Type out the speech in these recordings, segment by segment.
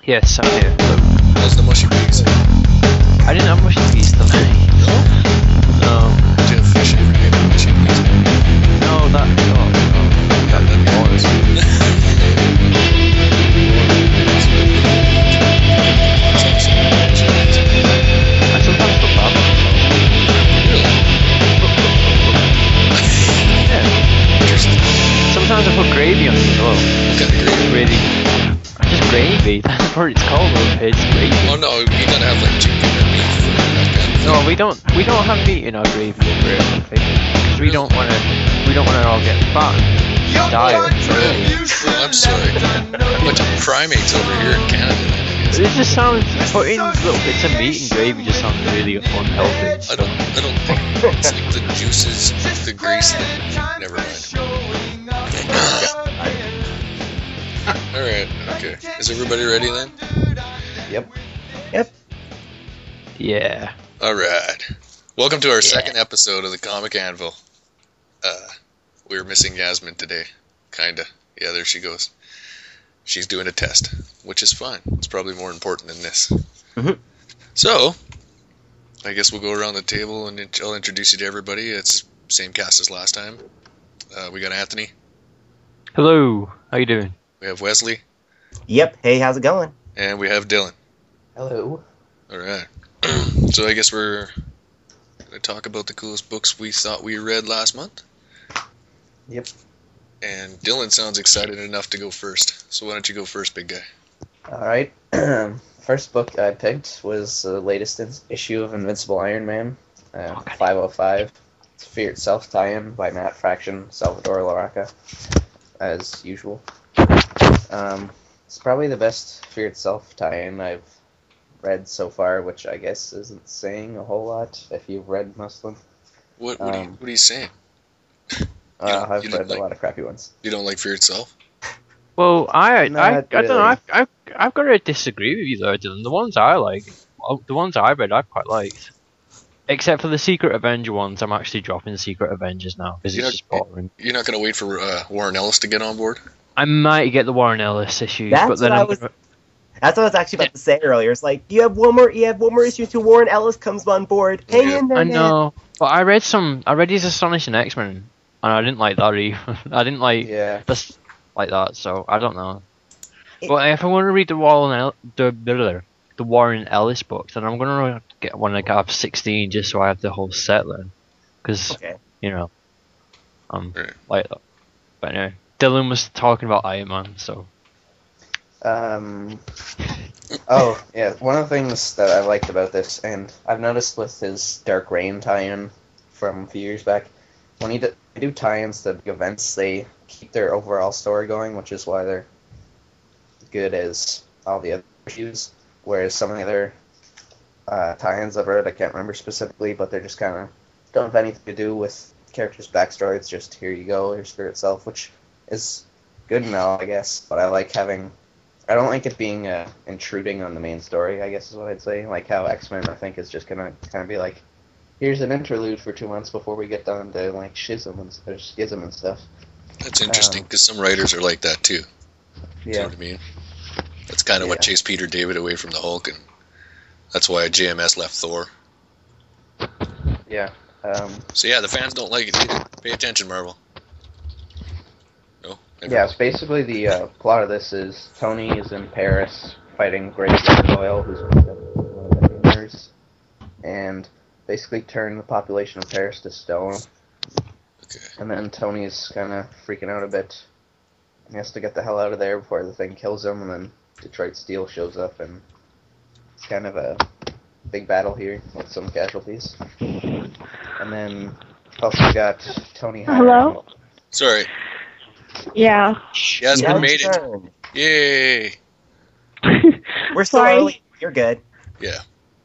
Yes, I'm here. Look, How's the mushy peas? I didn't have mushy peas tonight. No? No, Did you have fish every day with mushy peas? no, That'd be awesome. I sometimes put that. Yeah. Interesting. Sometimes I put gravy on it as well. What kind of gravy? Gravy. Just gravy. That's what it's called. It's gravy. Oh no, you gotta have like chicken or beef or that kind of thing. No, we don't have meat in our gravy over here, I think. Because we don't wanna all get fat and die of Oh, I'm sorry. A bunch of primates over here in Canada, then, I guess. It just sounds, putting little bits of meat in gravy just sounds really unhealthy. I don't think it's like the juices, the grease thing. Never mind. Alright, okay. Is everybody ready then? Yep. Yeah. Alright. Welcome to our second episode of the Comic Anvil. We're missing Yasmin today. Kinda. Yeah, there she goes. She's doing a test, which is fine. It's probably more important than this. Mhm. So, I guess we'll go around the table and I'll introduce you to everybody. It's the same cast as last time. We got Anthony. Hello. How you doing? We have Wesley. Yep. Hey, how's it going? And we have Dylan. Hello. Alright. So I guess we're going to talk about the coolest books we thought we read last month. Yep. And Dylan sounds excited enough to go first. So why don't you go first, big guy? Alright. First book I picked was the latest issue of Invincible Iron Man, 505. It's Fear Itself tie-in by Matt Fraction, Salvador Larroca, as usual. It's probably the best Fear Itself tie-in I've read so far, which I guess isn't saying a whole lot if you've read most of them. What are you saying? I've you don't read like- a lot of crappy ones. You don't like Fear Itself? Well, I Not don't know. really. I've got to disagree with you though, Dylan. The ones I like, the ones I read, I've quite liked. Except for the Secret Avenger ones, I'm actually dropping Secret Avengers now because it's just boring. You're not going to wait for Warren Ellis to get on board? I might get the Warren Ellis issues, That's but then what I I'm was- gonna- That's what I was actually about to say earlier. It's like you have one more issue until Warren Ellis comes on board. Hang Yeah. in there, I man. know, but I read his Astonishing X-Men, and I didn't like that either. I didn't like Yeah. this like that, so I don't know. It- But if I want to read the Warren Ellis books, then I'm gonna get one like up 16 just so I have the whole set then, because Okay. you know, Right. like that. But anyway, Dylan was talking about Iron Man, so Oh, yeah, one of the things that I liked about this, and I've noticed with his Dark Reign tie-in from a few years back, when they do tie-ins to big events, they keep their overall story going, which is why they're good as all the other issues, whereas some of the other tie-ins I've read, I can't remember specifically, but they're just kind of don't have anything to do with characters' backstory. It's just, here you go, here's Spirit Itself, which is good and all, I guess, but I don't like it being intruding on the main story, I guess is what I'd say. Like how X-Men, I think, is just going to kind of be like, here's an interlude for 2 months before we get down to, like, Schism and stuff. That's interesting, because some writers are like that, too. You know Yeah. what I mean? That's kind of what Yeah. chased Peter David away from the Hulk, and that's why JMS left Thor. Yeah. So yeah, the fans don't like it either. Pay attention, Marvel. No? Yeah, it's basically the plot of this is Tony is in Paris fighting Great Gargoyle, who's one of the nurse, and basically turn the population of Paris to stone. Okay. And then Tony's kind of freaking out a bit. He has to get the hell out of there before the thing kills him, and then Detroit Steel shows up, and it's kind of a big battle here with some casualties. And then also got Tony hiring- Hello? Sorry. Yeah. Yasmin made it. Turn. Yay! We're still Sorry. early. You're good. Yeah.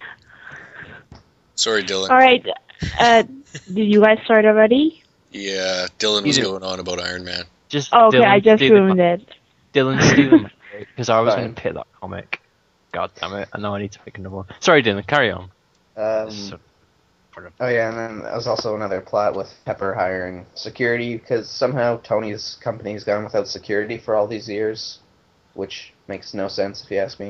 Sorry, Dylan. All right. Did you guys start already? Yeah, Dylan was going on about Iron Man. just Oh, okay, Dylan I just stealing ruined it. Dylan stealing because I was Fine. going to pick that comic. God damn it! I know I need to pick another one. Sorry, Dylan. Carry on. So- Oh yeah, and then there was also another plot with Pepper hiring security, because somehow Tony's company's gone without security for all these years, which makes no sense if you ask me.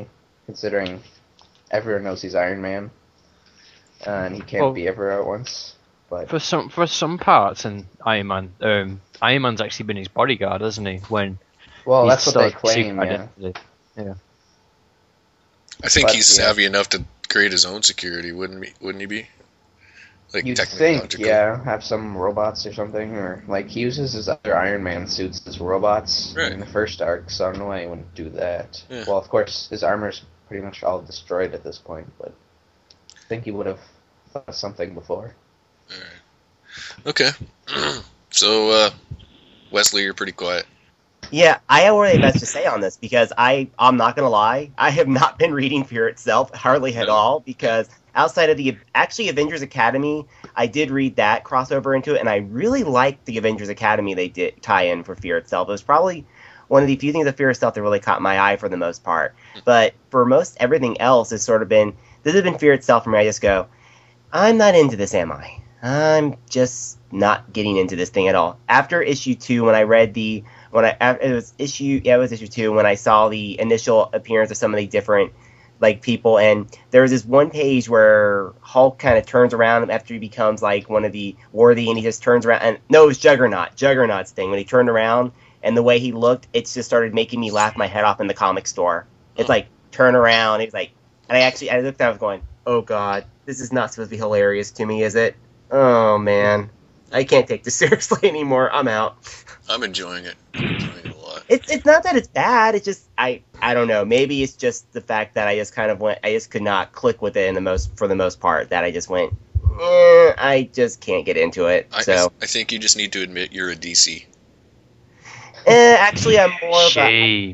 considering everyone knows he's Iron Man, and he can't Well, be everywhere at once. But For some parts in Iron Man, Iron Man's actually been his bodyguard, hasn't he? When well, he's that's what they still claim. secret Yeah. identity. I think But, he's yeah. savvy enough to create his own security, wouldn't he be? Like You'd think, technological. yeah, have some robots or something, or like he uses his other Iron Man suits as robots Right. in the first arc, so I don't know why he wouldn't do that. Yeah. Well, of course, his armor's pretty much all destroyed at this point, but I think he would have thought of something before. Okay. So, Wesley, you're pretty quiet. Yeah, I have really best to say on this because I'm not gonna lie, I have not been reading Fear itself hardly at No. all because outside of the Avengers Academy, I did read that crossover into it, and I really liked the Avengers Academy they did tie in for Fear itself. It was probably one of the few things of Fear itself that really caught my eye for the most part. But for most everything else, this has been Fear itself for me. I just go, I'm not into this, am I? I'm just not getting into this thing at all. After issue 2, when I read it was issue 2 when I saw the initial appearance of some of the different like people, and there was this one page where Hulk kind of turns around after he becomes like one of the worthy, and he just turns around, and no, it was Juggernaut's thing when he turned around, and the way he looked, it just started making me laugh my head off in the comic store. It's like turn around, it's like, and I looked at it, I was going, oh god, this is not supposed to be hilarious to me, is it? Oh man, I can't take this seriously anymore. I'm out. I'm enjoying it. I'm enjoying it a lot. It's not that it's bad. It's just I don't know. Maybe it's just the fact that I just kind of went. I just could not click with it for the most part. That I just went. I just can't get into it. So I think you just need to admit you're a DC. actually, I'm more of a. Shame.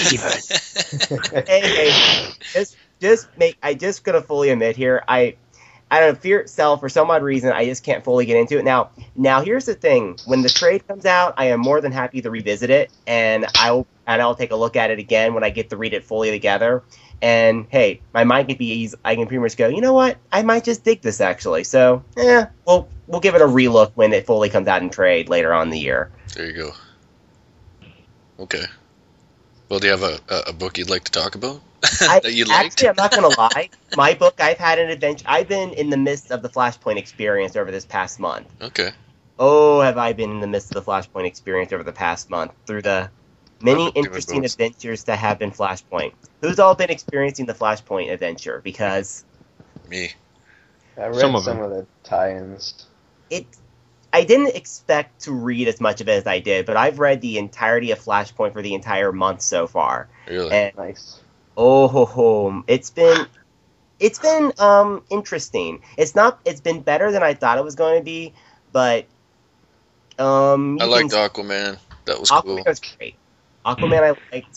Hey, I just gonna fully admit here. I don't know, Fear itself, for some odd reason, I just can't fully get into it. Now, here's the thing. When the trade comes out, I am more than happy to revisit it, and I'll take a look at it again when I get to read it fully together. And, hey, my mind can be easy. I can pretty much go, you know what? I might just dig this, actually. So, we'll give it a relook when it fully comes out in trade later on in the year. There you go. Okay. Well, do you have a book you'd like to talk about that you liked? Actually, I'm not going to lie. My book, I've had an adventure. I've been in the midst of the Flashpoint experience over this past month. Okay. Oh, have I been in the midst of the Flashpoint experience over the past month through the many I've been doing interesting both. adventures that have been Flashpoint. Who's all been experiencing the Flashpoint adventure? Because Me. I read Some some of of the tie-ins. I didn't expect to read as much of it as I did, but I've read the entirety of Flashpoint for the entire month so far. Really? And Nice. it's been interesting. It's been better than I thought it was going to be, but I liked Aquaman. That was cool. Aquaman was great. Aquaman I liked.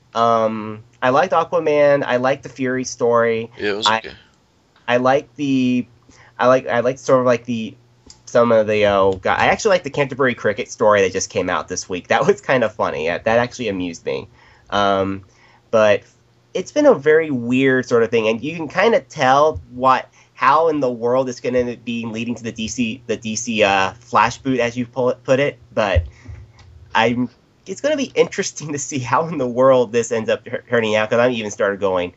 I liked Aquaman. I liked the Fury story. Yeah, it was okay. I like sort of like some of the I actually like the Canterbury Cricket story that just came out this week. That was kind of funny. That actually amused me. But it's been a very weird sort of thing, and you can kind of tell how in the world it's going to be leading to the DC Flash boot, as you put it. But it's going to be interesting to see how in the world this ends up turning out, because I'm even started going,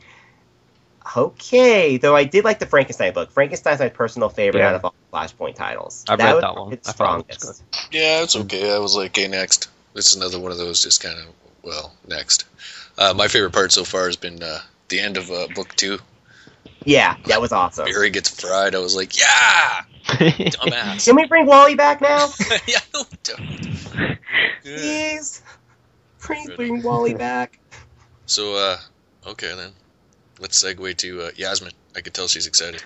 okay. Though I did like the Frankenstein book. Frankenstein's my personal favorite out of all Flashpoint titles. I've read that one. It's I thought it was strongest. Yeah, it's okay. I was like, okay, next. This is another one of those just kind of, next. My favorite part so far has been the end of book 2. Yeah, that was awesome. Barry gets fried. I was like, yeah! Dumbass. Can we bring Wally back now? Yeah, no, don't. Yeah. Please. Please bring Wally back. So, okay then. Let's segue to Yasmin. I could tell she's excited.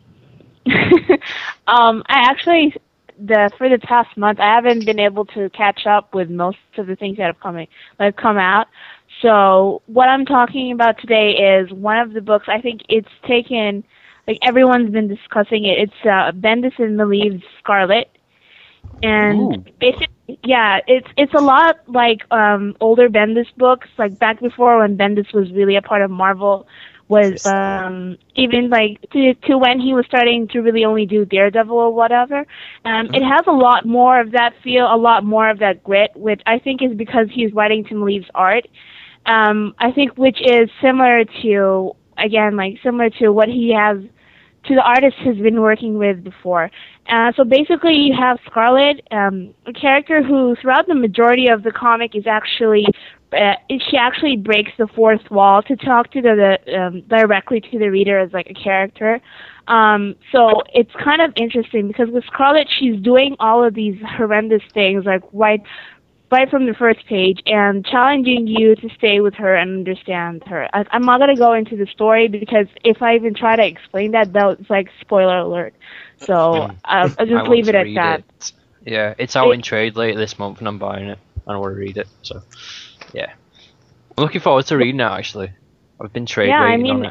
I actually, for the past month, I haven't been able to catch up with most of the things that have come out. So what I'm talking about today is one of the books. I think it's taken, like everyone's been discussing it. It's Bendis and Maleev's Scarlet, and basically, yeah, it's a lot like older Bendis books, like back before when Bendis was really a part of Marvel. Was even like to when he was starting to really only do Daredevil or whatever. It has a lot more of that feel, a lot more of that grit, which I think is because he's writing to Maleev's art. I think which is similar to again, like similar to what he has, to the artist he's been working with before. So basically, you have Scarlet, a character who, throughout the majority of the comic, is actually she actually breaks the fourth wall to talk to the directly to the reader as like a character. So it's kind of interesting because with Scarlet, she's doing all of these horrendous things, like right from the first page, and challenging you to stay with her and understand her. I'm not going to go into the story because if I even try to explain that, it's like spoiler alert. So I'll just leave it at that. Yeah, it's out in trade later this month and I'm buying it. I want to read it, so yeah. I'm looking forward to reading it, actually. I've been waiting on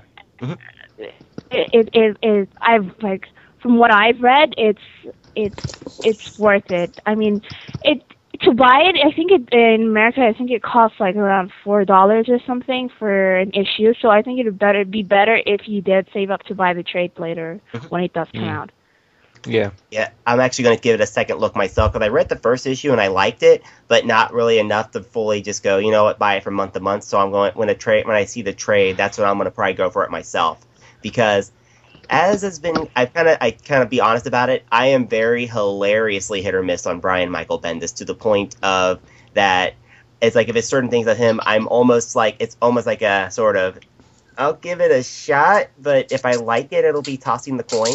it. I've like, from what I've read, it's worth it. I mean, to buy it, I think in America, I think it costs like around $4 or something for an issue. So I think it would be better if you did save up to buy the trade later when it does come out. Yeah. Yeah, I'm actually going to give it a second look myself because I read the first issue and I liked it, but not really enough to fully just go, you know what, buy it from month to month. So I'm going when I see the trade, that's when I'm going to probably go for it myself, because as has been, I kind of be honest about it, I am very hilariously hit or miss on Brian Michael Bendis to the point of that it's like if it's certain things of him, I'm almost like it's almost like a sort of I'll give it a shot, but if I like it, it'll be tossing the coin.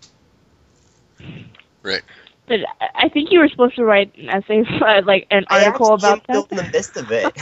Right. But I think you were supposed to write an essay, like an article about that. I'm still in the midst of it.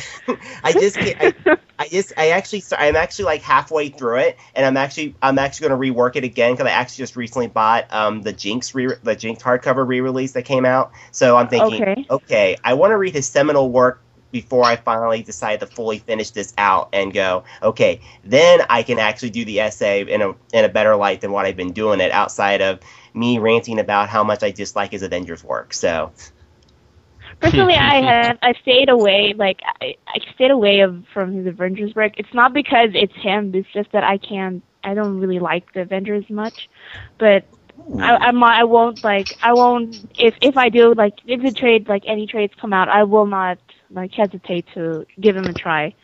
I'm actually like halfway through it, and I'm actually going to rework it again because I actually just recently bought the Jinx hardcover re-release that came out. So I'm thinking, okay, I want to read his seminal work before I finally decide to fully finish this out and go, okay, then I can actually do the essay in a better light than what I've been doing it, outside of me ranting about how much I dislike his Avengers work. So personally, I stayed away. Like I stayed away from his Avengers work. It's not because it's him. It's just that I don't really like the Avengers much. But I won't if I do, like, if the trade, like any trades come out, I will not like hesitate to give him a try.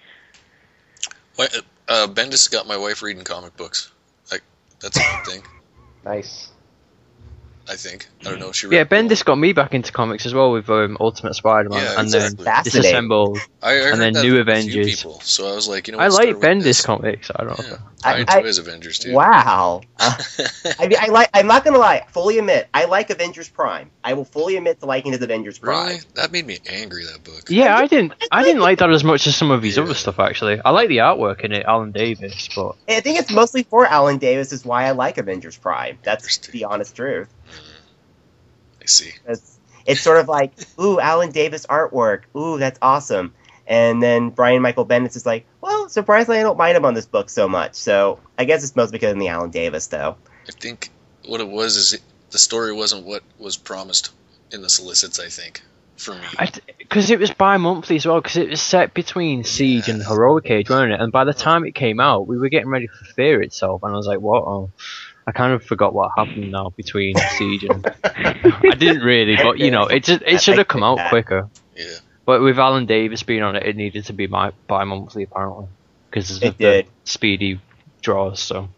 Bendis got my wife reading comic books. Like, that's a good thing. Nice. I think. I don't know if she read Bendis got me back into comics as well with Ultimate Spider-Man and then Disassembled and then New Avengers. People, so I was like, you know, I like Bendis comics. I don't know. I enjoy his Avengers too. Wow. I'm not gonna lie. Fully admit, I like Avengers Prime. I will fully admit to liking his Avengers Prime. Really? That made me angry. That book. Yeah, I didn't like that as much as some of his other stuff. Actually, I like the artwork in it, Alan Davis, but I think it's mostly for Alan Davis is why I like Avengers Prime. That's the honest truth. I see. It's sort of like, ooh, Alan Davis artwork. Ooh, that's awesome. And then Brian Michael Bendis is like, well, surprisingly, I don't mind him on this book so much. So I guess it's mostly because of the Alan Davis, though. I think what it was is the story wasn't what was promised in the solicits, I think, for me. Because it was bi-monthly as well, because it was set between Siege and Heroic Age, wasn't it? And by the time it came out, we were getting ready for Fear itself, and I was like, what? Oh, I kind of forgot what happened now between Siege and... I didn't really, but, you know, it should have come out quicker. Yeah. But with Alan Davis being on it, it needed to be bi-monthly, apparently. Because of the speedy draws, so...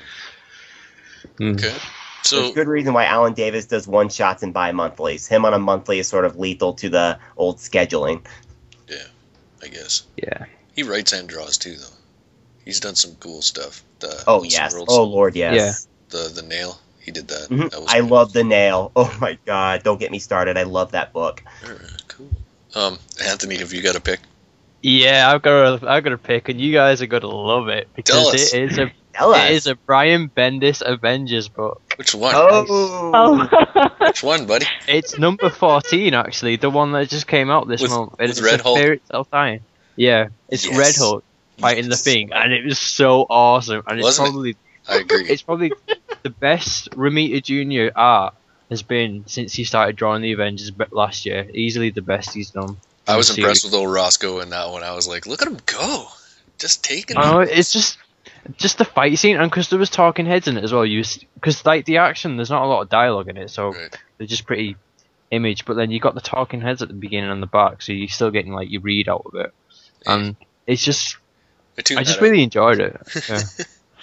Okay. So there's good reason why Alan Davis does one-shots and bi-monthlies. Him on a monthly is sort of lethal to the old scheduling. Yeah, I guess. Yeah. He writes and draws, too, though. He's done some cool stuff. Yes. Worlds. Oh, Lord, yes. Yeah. The Nail, he did that. Mm-hmm. That was I love The Nail. Oh, my God. Don't get me started. I love that book. All right, cool. Anthony, have you got a pick? Yeah, I've got a pick, and you guys are going to love it. Because it is a Brian Bendis Avengers book. Which one? Oh. Which one, buddy? It's number 14, actually. The one that just came out this month. It's Red Hulk? Fear Itself Dying. Yeah, it's Red Hulk fighting the Thing, and it was so awesome. And it's probably... I agree. It's probably the best Romita Jr. art has been since he started drawing the Avengers last year. Easily the best he's done. I was impressed with old Roscoe in that one. I was like, look at him go. Just taking it. Oh, it's just the fight scene, and because there was talking heads in it as well. Because like the action, there's not a lot of dialogue in it, so they're just pretty image. But then you got the talking heads at the beginning and the back, so you're still getting like your read out of it. And it's just, I just really enjoyed it. Yeah.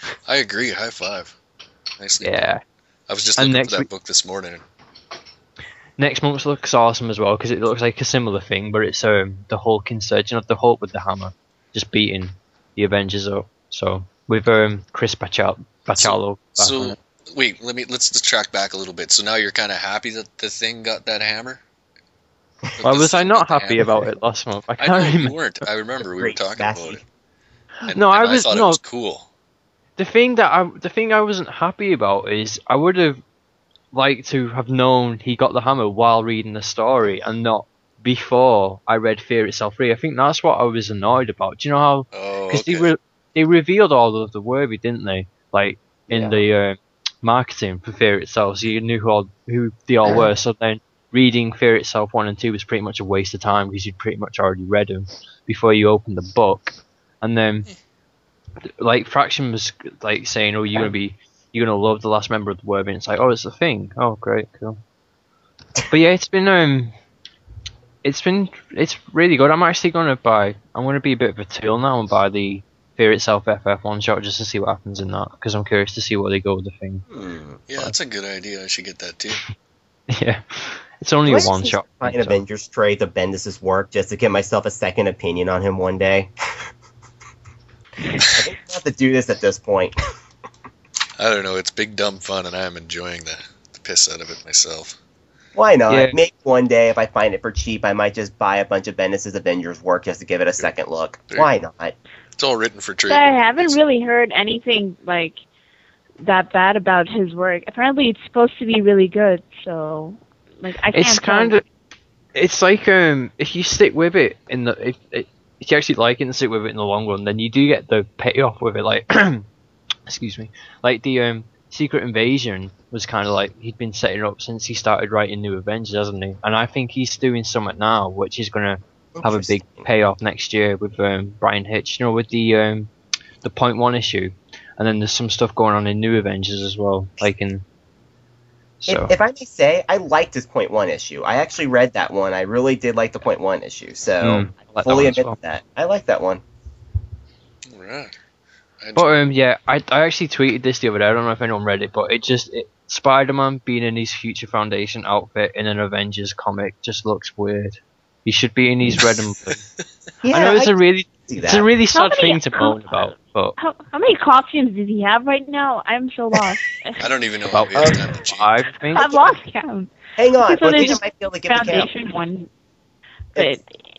I agree. High five. Nicely. Yeah. I was just And looking next for that week- book this morning. Next month looks awesome as well because it looks like a similar thing, but it's the Hulk insurgent of the Hulk with the hammer, just beating the Avengers up. So with Chris Bachalo. back on So it. wait, let's just track back a little bit. So now you're kind of happy that the Thing got that hammer? Well, The was I Thing not got the happy hammer? about it last month? I I can't know you remember. weren't. I remember we were Great, talking Massey. about it. And, No, and I was- thought no. it was cool. The thing I wasn't happy about is I would have liked to have known he got the hammer while reading the story and not before I read Fear Itself 3. I think that's what I was annoyed about. Do you know how? Oh, Because okay. they revealed all of the worthy, didn't they? Like in Yeah. the marketing for Fear Itself, so you knew who they all were. So then reading Fear Itself 1 and 2 was pretty much a waste of time because you'd pretty much already read them before you opened the book. And then like Fraction was like saying, "Oh, you're gonna love the last member of the Worm," and it's like, "Oh, it's the Thing. Oh, great, cool." But yeah, it's really good. I'm actually I'm gonna be a bit of a tool now and buy the Fear Itself FF one shot just to see what happens in that because I'm curious to see where they go with the Thing. Yeah, that's a good idea. I should get that too. Yeah, it's only a one shot. Find Avengers trades of Bendis' work just to get myself a second opinion on him one day. I think I have to do this at this point. I don't know. It's big dumb fun, and I'm enjoying the piss out of it myself. Why not? Yeah. Maybe one day, if I find it for cheap, I might just buy a bunch of Bendis' Avengers work just to give it a second look. There. Why not? It's all written for trade. But I haven't really heard anything like that bad about his work. Apparently, it's supposed to be really good. So, like, I can't. It's kind of, it's like if you stick with it if you actually like it and stick with it in the long run, then you do get the payoff with it. Like, excuse me, like the Secret Invasion was kind of like he'd been setting up since he started writing New Avengers, hasn't he? And I think he's doing something now which is gonna have a big Interesting. payoff next year with Brian Hitch, you know, with the Point One issue, and then there's some stuff going on in New Avengers as well, like in. So If I may say, I liked his Point One issue. I actually read that one. I really did like the Point One issue. So I like I that fully one as admit well. that. I like that one. All right. But yeah, I actually tweeted this the other day. I don't know if anyone read it, but Spider-Man being in his Future Foundation outfit in an Avengers comic just looks weird. He should be in his red and blue. Yeah, I know it's a really see it's a that. really sad many- thing to moan about, but How many costumes does he have right now? I'm so lost. I don't even know about how he has time to change. I think. I've lost count. Hang on, So there's Bonita just might be able to give the count. Foundation one. But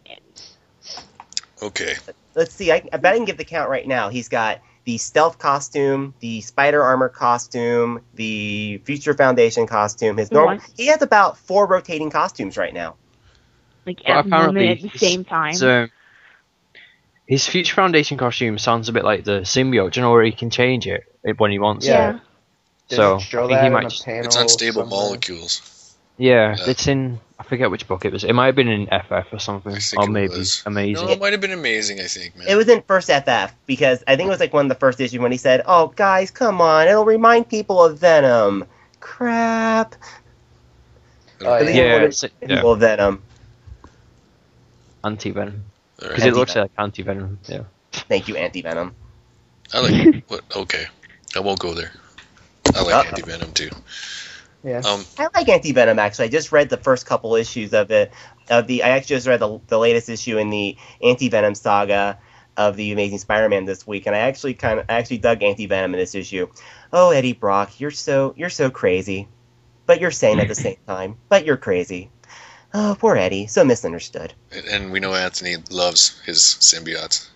Okay. Let's see. I bet I can give the count right now. He's got the stealth costume, the spider armor costume, the Future Foundation costume. His normal. What? He has about 4 rotating costumes right now. like But at the apparently moment at the same time. So his Future Foundation costume sounds a bit like the symbiote. Do you know where he can change it when he wants Yeah. to? Did So it show I think that he in might a just. panel It's unstable somewhere? molecules. Yeah, Yeah. it's in. I forget which book it was. It might have been in FF or something, I think or it maybe was. Amazing. No, it might have been amazing, I think, man. It was in first FF because I think it was like one of the first issues when he said, "Oh, guys, come on! It'll remind people of Venom." Crap. Oh, At least Yeah, it wouldn't it's, remind people of Venom. anti-venom. All Because right. it looks like anti-venom. Yeah. Thank you, Anti Venom. I like what? Okay, I won't go there. I like Uh-oh. Anti-Venom too. Yeah. I like Anti Venom actually. I just read the first couple issues of it. I actually just read the latest issue in the Anti Venom saga of the Amazing Spider-Man this week, and I actually dug Anti Venom in this issue. Oh, Eddie Brock, you're so crazy, but you're sane at the same time. But you're crazy. Oh, poor Eddie, so misunderstood. And we know Anthony loves his symbiotes.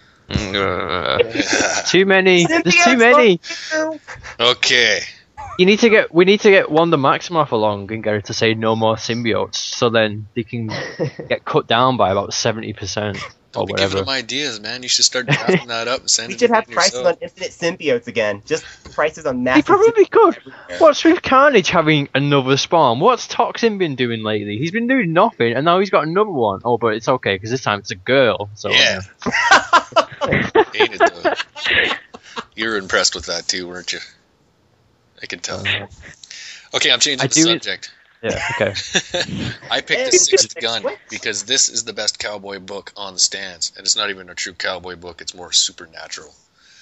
Too many. There's too Symbiotes many. love you. Okay. We need to get Wanda Maximoff along and get her to say no more symbiotes, so then they can get cut down by about 70% or Don't be giving whatever. him ideas, man. You should start drafting that up and We sending should it have in prices yourself. on infinite symbiotes again. Just prices on They massive. probably could. everywhere. What's with Carnage having another spawn? What's Toxin been doing lately? He's been doing nothing, and now he's got another one. Oh, but it's okay because this time it's a girl. So Yeah. Ain't it though? You were impressed with that too, weren't you? I can tell. Okay, I'm changing I the do- subject. yeah. Okay. I picked Hey, the Sixth good Gun choice. because this is the best cowboy book on the stands, and it's not even a true cowboy book. It's more supernatural.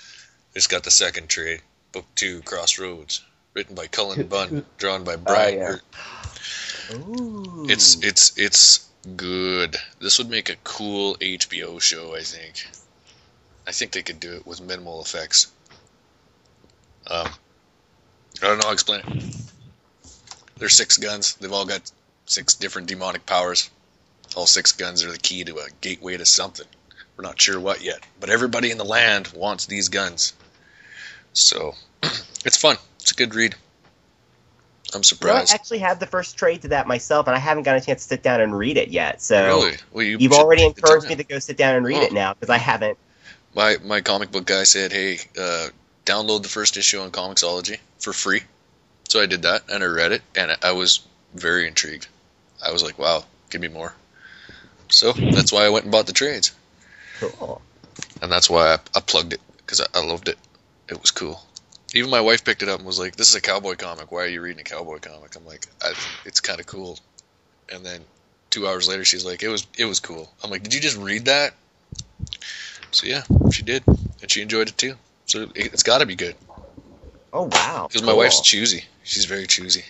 It's got the second trade, Book 2, Crossroads, written by Cullen Bunn, drawn by Brian yeah. Hurt. Ooh. It's good. This would make a cool HBO show, I think. I think they could do it with minimal effects. I don't know how to explain it. There's 6 guns. They've all got 6 different demonic powers. All 6 guns are the key to a gateway to something. We're not sure what yet, but everybody in the land wants these guns. So, it's fun. It's a good read. I'm Well, I surprised. actually have the first trade to that myself, and I haven't got a chance to sit down and read it yet. So Really? Well, you've should already take the encouraged time. me to go sit down and read it now, because I haven't. My comic book guy said, hey, download the first issue on Comixology for free. So I did that, and I read it, and I was very intrigued. I was like, wow, give me more. So that's why I went and bought the trades. Cool. And that's why I plugged it, because I loved it. It was cool. Even my wife picked it up and was like, this is a cowboy comic. Why are you reading a cowboy comic? I'm like, it's kind of cool. And then 2 hours later, she's like, it was cool. I'm like, did you just read that? So yeah, she did. And she enjoyed it too. So it's got to be good. Oh, wow. Because my Cool. wife's choosy. She's very choosy.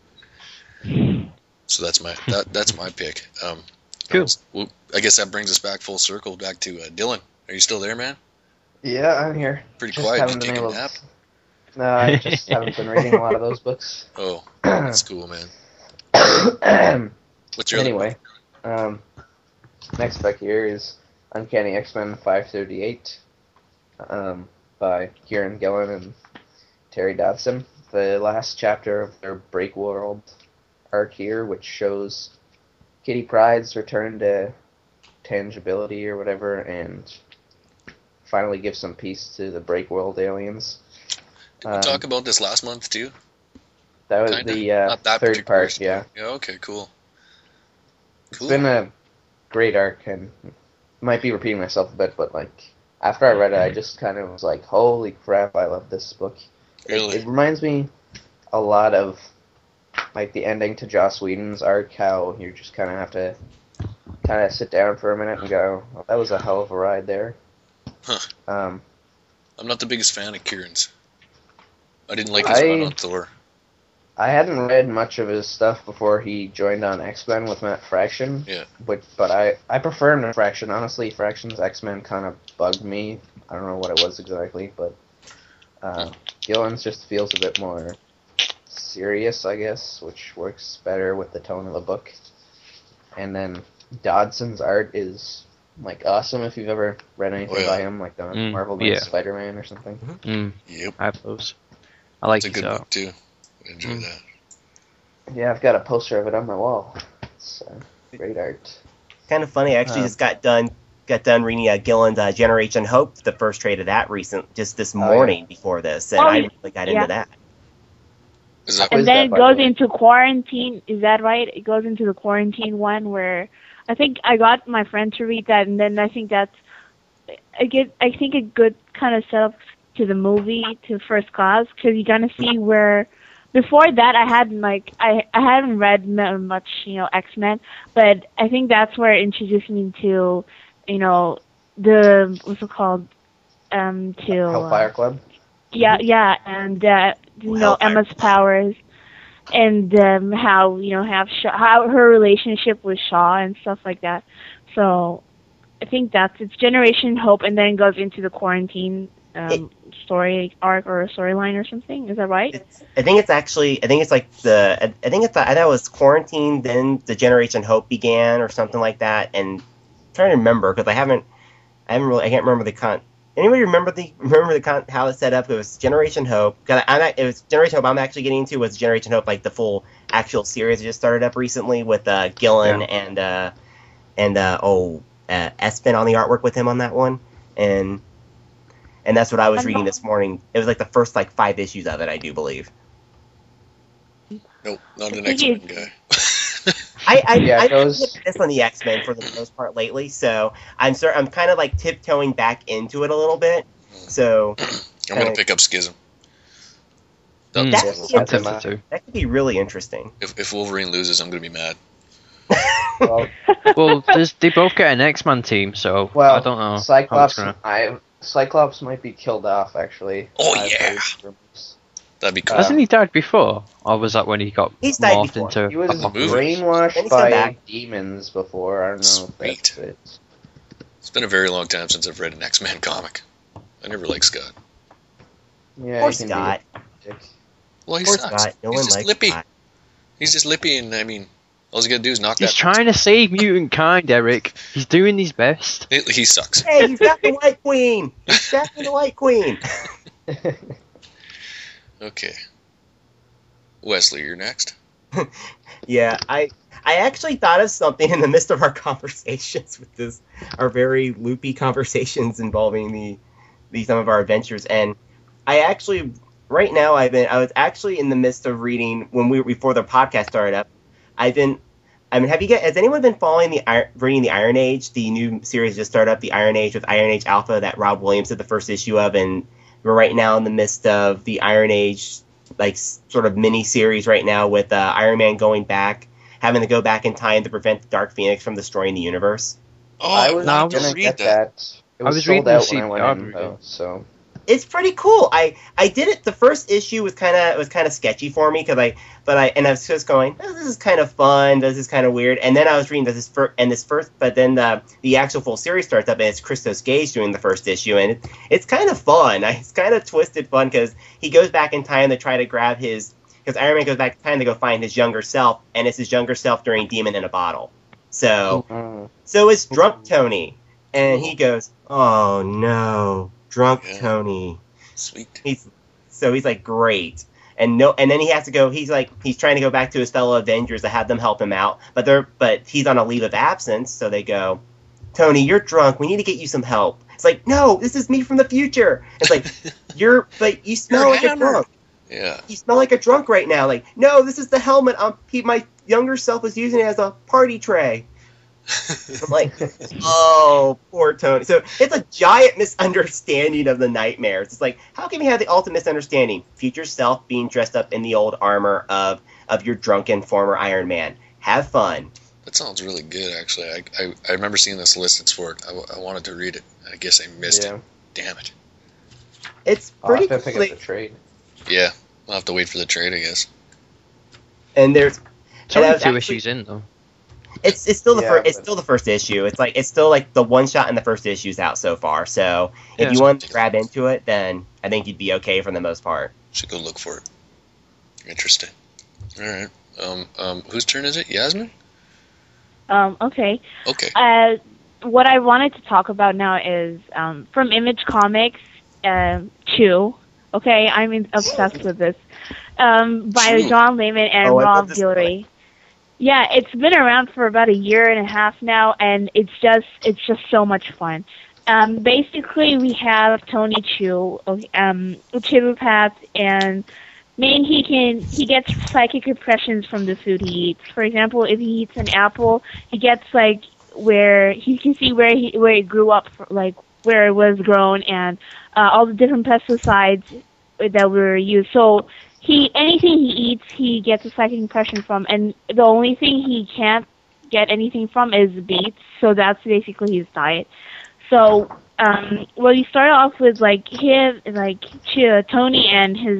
So that's my pick. Cool. Well, I guess that brings us back full circle, back to Dylan. Are you still there, man? Yeah, I'm here. Pretty Just quiet. haven't Did you been take a able nap? No, I just haven't been reading a lot of those books. Oh, that's cool, man. What's your Anyway, next book here is Uncanny X-Men 538 by Kieran Gillen and Terry Dodson. The last chapter of their Break World arc here, which shows Kitty Pryde's return to tangibility or whatever, and finally gives some peace to the Break World aliens. Did we talk about this last month too? That was Kinda? the Not that third particular part, story. yeah. Yeah, okay, cool. It's Cool. been a great arc, and might be repeating myself a bit, but like after I read it, I just kind of was like, "Holy crap! I love this book." Really? It reminds me a lot of like the ending to Joss Whedon's arc, how you just kind of have to kind of sit down for a minute and go, well, "That was a hell of a ride there." Huh. Um, I'm not the biggest fan of Kieran's. I didn't like his run on Thor. I hadn't read much of his stuff before he joined on X-Men with Matt Fraction. Yeah. But I prefer him to Fraction. Honestly, Fraction's X-Men kind of bugged me. I don't know what it was exactly, but Gillen's just feels a bit more serious, I guess, which works better with the tone of the book. And then Dodson's art is like awesome if you've ever read anything by him, like the Marvel yeah. Spider-Man or something. Yep. I have those. I like It's a his good art. book too. I enjoy that. Yeah, I've got a poster of it on my wall. It's great art. Kind of funny. I actually just got done reading Gillen's Generation Hope, the first trade of that just this morning before this, and I really got into that. Is that What And is then that, it by the goes way? into quarantine. Is that right? It goes into the quarantine one where I think I got my friend to read that, and then I think that's I think a good kind of setup to the movie, to First Class, because you're gonna see where. Before that, I hadn't read much, X-Men, but I think that's where it introduced me to, the what's it called, to Hellfire Club? yeah, and Hellfire Emma's powers, and how how her relationship with Shaw and stuff like that. So I think it's Generation Hope, and then goes into the quarantine story arc or storyline or something. Is that right? I think it's like I thought it was quarantine, then the Generation Hope began or something like that. And I'm trying to remember because I can't remember the Anybody remember how it's set up? It was Generation Hope. It was Generation Hope. I'm actually getting into was Generation Hope, like the full actual series that just started up recently with Gillen and Espen on the artwork with him on that one, and that's what I was reading this morning. It was like the first 5 issues of it, I do believe. Nope, not an X-Men guy. I've been this on the X-Men for the most part lately, so I'm kind of tiptoeing back into it a little bit. So I'm gonna pick up Schism. I'm tempted to. That could be really interesting. If Wolverine loses, I'm gonna be mad. Well, Well, they both get an X-Man team, so well, I don't know. Cyclops how it's and Cyclops might be killed off, actually. Oh, I've yeah. heard rumors. That'd be cool. Hasn't he died before? Or was that when he got He's died morphed before. into He was Apocalypse? movie. Then brainwashed he's come by back. demons before. I don't know if that's Sweet. it. It's been a very long time since I've read an X-Men comic. I never liked Scott. Yeah, Poor he can be Scott. a dick. Well, he Poor sucks. Scott. No He's one just likes lippy. Scott. He's just lippy, and I mean, all he's got to do is knock He's that. trying to save mutant kind, Eric. He's doing his best. He sucks. Hey, he's got the White Queen. He's got the White Queen. Okay. Wesley, you're next. Yeah, I actually thought of something in the midst of our conversations with this, our very loopy conversations involving the some of our adventures, and I actually right now I was actually in the midst of reading before the podcast started up. Have anyone been following reading the Iron Age, the new series just started up, the Iron Age with Iron Age Alpha that Rob Williams did the first issue of, and we're right now in the midst of the Iron Age like sort of mini series right now with Iron Man going back, having to go back in time to prevent the Dark Phoenix from destroying the universe. Oh, I was wanted to gonna read get that. that. It I was was sold reading the out when I CPR went in, review. though, so... It's pretty cool. I did it. The first issue was kind of sketchy for me because I was just going, oh, this is kind of fun. This is kind of weird. And then I was reading but then the actual full series starts up and it's Christos Gage doing the first issue and it's kind of fun. It's kind of twisted fun because he goes back in time to try to grab because Iron Man goes back in time to go find his younger self, and it's his younger self during Demon in a Bottle. So it's drunk Tony, and he goes, oh no. Drunk Yeah. Tony. Sweet. He's like great, and then he has to go. He's trying to go back to his fellow Avengers to have them help him out, but he's on a leave of absence. So they go, Tony, you're drunk. We need to get you some help. It's like, no, this is me from the future. It's like you smell like a drunk. Yeah. You smell like a drunk right now. Like, no, this is the helmet. My younger self was using it as a party tray. I'm like, oh, poor Tony. So it's a giant misunderstanding of the nightmares. It's like, how can we have the ultimate misunderstanding? Future self being dressed up in the old armor of your drunken former Iron Man. Have fun. That sounds really good, actually. I remember seeing this list for it. I wanted to read it. I guess I missed it. Damn it. It's I'll pretty have to cool. pick up the trade. Yeah. I'll have to wait for the trade, I guess. And there's It's only and I was two actually- issues in, though. It's still the Yeah, first. It's but- still the first issue. It's still like the one shot in the first issue's out so far. So if Yeah. you want to grab into it, then I think you'd be okay for the most part. Should go look for it. Interesting. All right. Whose turn is it? Yasmin? Okay. Okay. What I wanted to talk about now is from Image Comics, Chew. Okay, I'm obsessed with this. By Chew. John Layman and Oh, I love Rob this Guillory. Yeah, it's been around for about 1.5 years now, and it's just so much fun. Basically, we have Tony Chu, Chibupath, and he gets psychic impressions from the food he eats. For example, if he eats an apple, he gets like where he can see where he grew up, like where it was grown, and all the different pesticides that were used. So anything he eats, he gets a psychic impression from, and the only thing he can't get anything from is beets. So that's basically his diet. So, well, you start off with Tony and his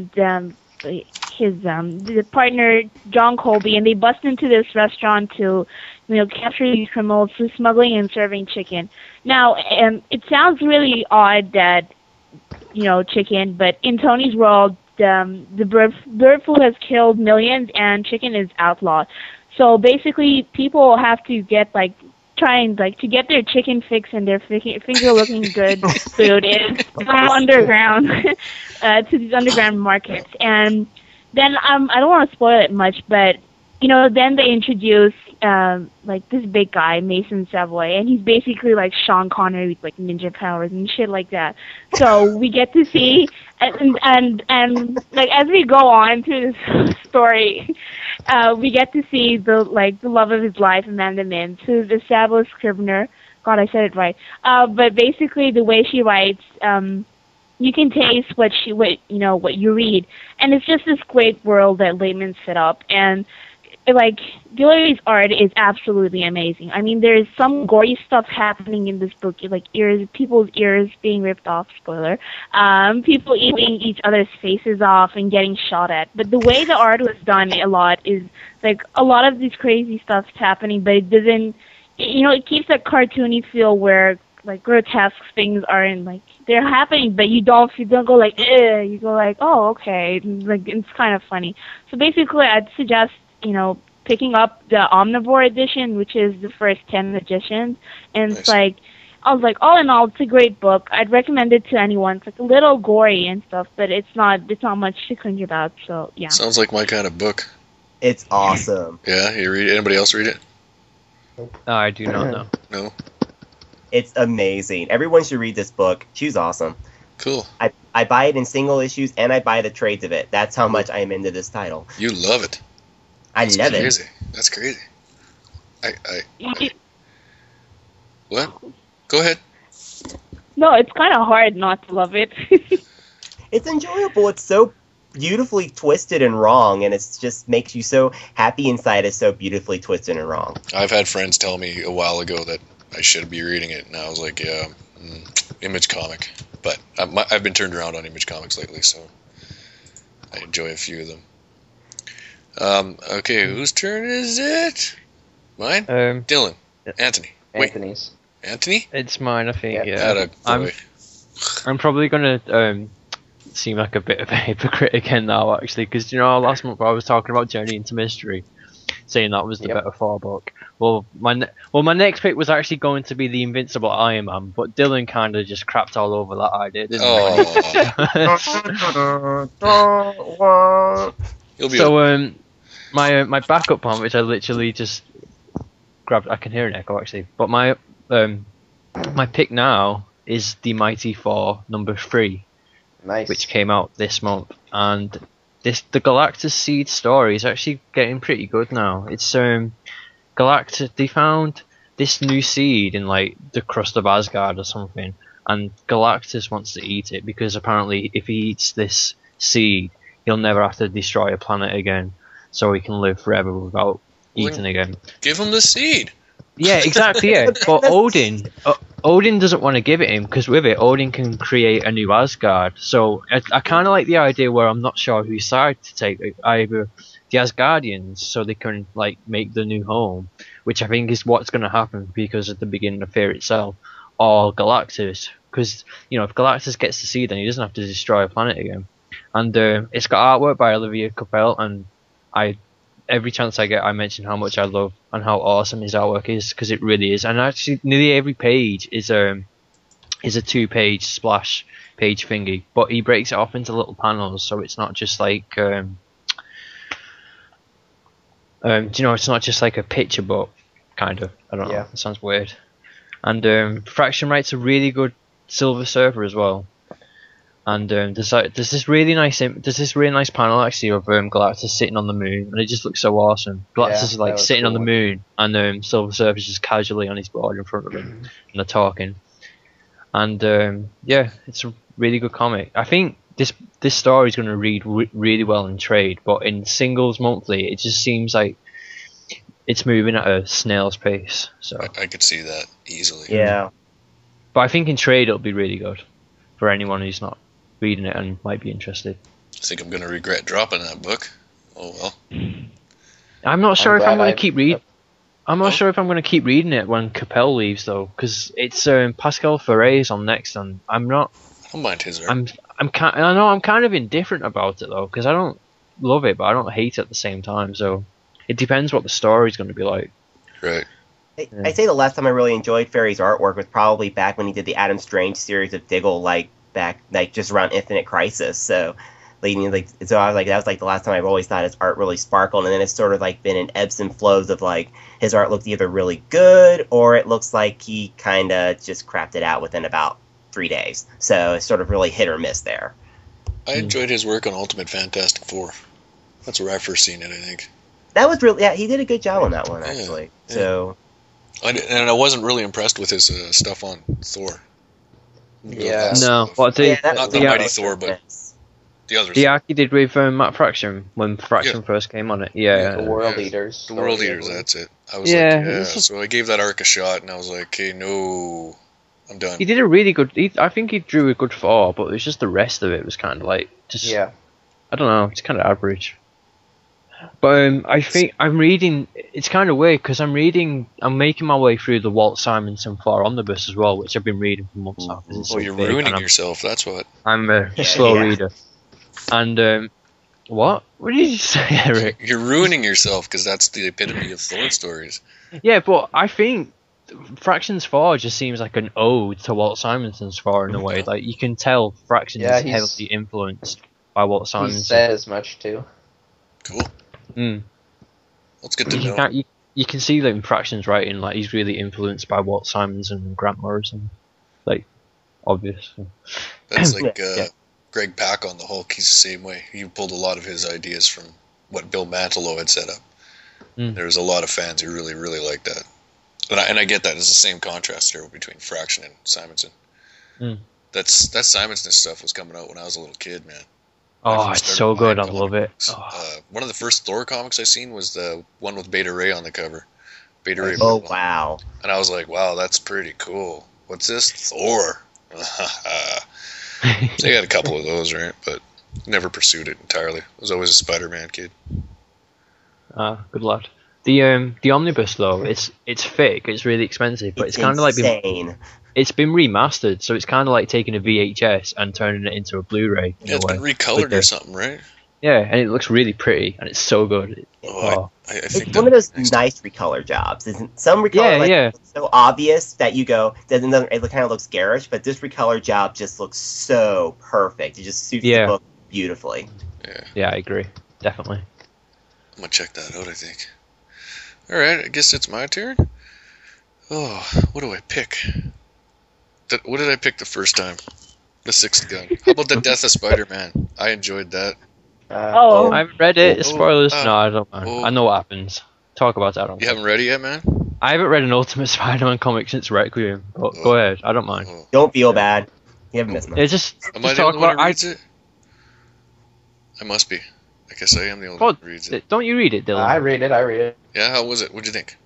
the partner John Colby, and they bust into this restaurant to, capture these criminals through smuggling and serving chicken. Now, it sounds really odd that, chicken, but in Tony's world, the bird flu has killed millions, and chicken is outlawed. So basically, people have to get to get their chicken fix and their finger looking good food is go underground to these underground markets. And then I don't want to spoil it much, but then they introduce this big guy, Mason Savoy, and he's basically like Sean Connery with ninja powers and shit like that. So we get to see and as we go on through this story, we get to see the love of his life, Amanda Mintz, who's the established scrivener. God, I said it right. But basically, the way she writes, you can taste what you read, and it's just this great world that Layman set up. And like Guillory's art is absolutely amazing. I mean, there's some gory stuff happening in this book, like people's ears being ripped off. Spoiler. People eating each other's faces off and getting shot at. But the way the art was done a lot is like a lot of these crazy stuff's happening, but it doesn't. It keeps that cartoony feel where like grotesque things aren't like they're happening, but you don't go like you go like, oh, okay, like it's kind of funny. So basically, I'd suggest picking up the Omnivore edition, which is the first 10 editions, and Nice. it's like I was like, all in all, it's a great book. I'd recommend it to anyone. It's like a little gory and stuff, but it's not much to cringe about. So yeah. Sounds like my kind of book. It's awesome. Yeah, you read it? Anybody else read it? I do not know. No? It's amazing. Everyone should read this book. She's awesome. Cool. I buy it in single issues and I buy the trades of it. That's how much I am into this title. You love it. I That's love it. crazy. That's crazy. What? Go ahead. No, it's kind of hard not to love it. It's enjoyable. It's so beautifully twisted and wrong, and it just makes you so happy inside. It's so beautifully twisted and wrong. I've had friends tell me a while ago that I should be reading it, and I was like, yeah, Image comic. But I've been turned around on Image comics lately, so I enjoy a few of them. Okay, whose turn is it? Mine? Dylan. Anthony. Wait, Anthony's. Anthony? It's mine, I think. Yeah. Yeah. Atta boy. I'm probably gonna seem like a bit of a hypocrite again now, actually, because last month I was talking about Journey into Mystery, saying that was the better Thor book. Well, my next pick was actually going to be the Invincible Iron Man, but Dylan kind of just crapped all over that idea, didn't Oh. You'll be So my backup one, which I literally just grabbed, I can hear an echo actually, but my pick now is the Mighty Thor #3. Nice. Which came out this month, and the Galactus Seed story is actually getting pretty good now. It's Galactus, they found this new seed in like the crust of Asgard or something, and Galactus wants to eat it because apparently if he eats this seed, he'll never have to destroy a planet again, so he can live forever without eating again. give him the seed. Yeah, exactly. Yeah, but Odin doesn't want to give it him because with it, Odin can create a new Asgard. So I kind of like the idea where I'm not sure whose side to take, either the Asgardians, so they can like make the new home, which I think is what's going to happen because at the beginning of Fear itself, or Galactus, because if Galactus gets to see, then he doesn't have to destroy a planet again. And it's got artwork by Olivier Coipel, and every chance I get, I mention how much I love and how awesome his artwork is, because it really is. And actually, nearly every page is a 2-page splash page thingy, but he breaks it off into little panels, so it's not just like it's not just like a picture book, kind of. I don't know. It sounds weird. And Fraction writes a really good Silver Surfer as well. And there's this really nice panel actually of Galactus sitting on the moon, and it just looks so awesome. Galactus is like sitting on the moon, and Silver Surfer's just casually on his board in front of him, and they're talking. And it's a really good comic. I think this story is going to read really well in trade, but in singles monthly, it just seems like it's moving at a snail's pace. So I could see that easily. Yeah. But I think in trade it'll be really good for anyone who's not reading it and might be interested. I think I'm going to regret dropping that book. Oh well. I'm not sure if I'm going to keep reading. I'm Oh. not sure if I'm going to keep reading it when Capel leaves though, because it's Pascal Ferre's on next, and I'm not. I don't mind his art. I know I'm kind of indifferent about it though, because I don't love it, but I don't hate it at the same time. So it depends what the story's going to be like. Right. I say the last time I really enjoyed Ferry's artwork was probably back when he did the Adam Strange series of Diggle, back just around Infinite Crisis. So I was like, that was like the last time I've always thought his art really sparkled, and then it's sort of like been in ebbs and flows of like his art looks either really good or it looks like he kind of just crapped it out within about 3 days. So it's sort of really hit or miss there. I enjoyed his work on Ultimate Fantastic Four. That's where I first seen it, I think. That was really, he did a good job on that one, Yeah, actually. yeah. So And I wasn't really impressed with his stuff on Thor. Yeah. No, Stuff. what the that Not was the really Mighty hit or Thor, but miss. The others. The arc he did with Matt Fraction when Fraction first came on it. Yeah. The World Yeah. Eaters. The World Eaters, that's it. I was Yeah, like, yeah. it's just- So I gave that arc a shot, and I was like, okay, no, I'm done. He did a really good. I think he drew a good 4, but it was just the rest of it was kind of like just. Yeah. I don't know. It's kind of average. But I think I'm reading. It's kind of weird because I'm making my way through the Walt Simonson 4 omnibus as well, which I've been reading for months now. 'cause it's Well, so you're big, ruining and yourself. That's what. I'm a slow Yeah. reader. And what? What did you say, Eric? You're ruining yourself because that's the epitome of Thor stories. Yeah, but I think Fractions 4 just seems like an ode to Walt Simonson's 4 in a way. Like you can tell Fractions Yeah, is he's- heavily influenced by Walt He Simonson. said as much too. Cool. Mm. That's good to You know. can, you can see that in Fractions writing, like he's really influenced by Walt Simonson and Grant Morrison, like obviously. That's like Yeah. Greg Pak on the Hulk. He's the same way. He pulled a lot of his ideas from what Bill Mantlo had set up. Mm. There was a lot of fans who really, really liked that. And I get that. It's the same contrast there between Fraction and Simonson. Mm. That Simonson stuff was coming out when I was a little kid, man. Oh, I it's started so good! I buying love it. comics. Oh. One of the first Thor comics I seen was the one with Beta Ray on the cover. Beta Ray. Oh Birdman. wow. And I was like, wow, that's pretty cool. What's this? Thor. They got a couple of those, right? But never pursued it entirely. I was always a Spider-Man kid. Good lad. The omnibus though, it's fake. It's really expensive, but it's kind of like insane. it's been remastered, so it's kind of like taking a VHS and turning it into a Blu-ray. In Yeah, it's a way. been recolored Okay. or something, right? Yeah, and it looks really pretty, and it's so good. Oh, I think It's one of those next- nice recolor jobs, isn't? Some recolor Yeah, like, yeah. looks so obvious that you go, it kind of looks garish, but this recolor job just looks so perfect. It just suits Yeah. the book beautifully. Yeah, I agree, definitely. I'm gonna check that out, I think. Alright, I guess it's my turn. Oh, what do I pick? What did I pick the first time? The Sixth Gun. How about the Death of Spider-Man? I enjoyed that. Oh. I haven't read it. Oh, Spoilers? oh, No, I don't mind. oh. I know what happens. Talk about it. I don't. You haven't read it yet, man? I haven't read an Ultimate Spider-Man comic since Requiem, but go ahead. I don't mind. Oh. Don't feel bad. You haven't missed much. It's just Am I the talk only one about. who reads it? I must be. I guess I am the only one who reads it. Don't you read it, Dylan? I read it. Yeah, how was it? What'd you think?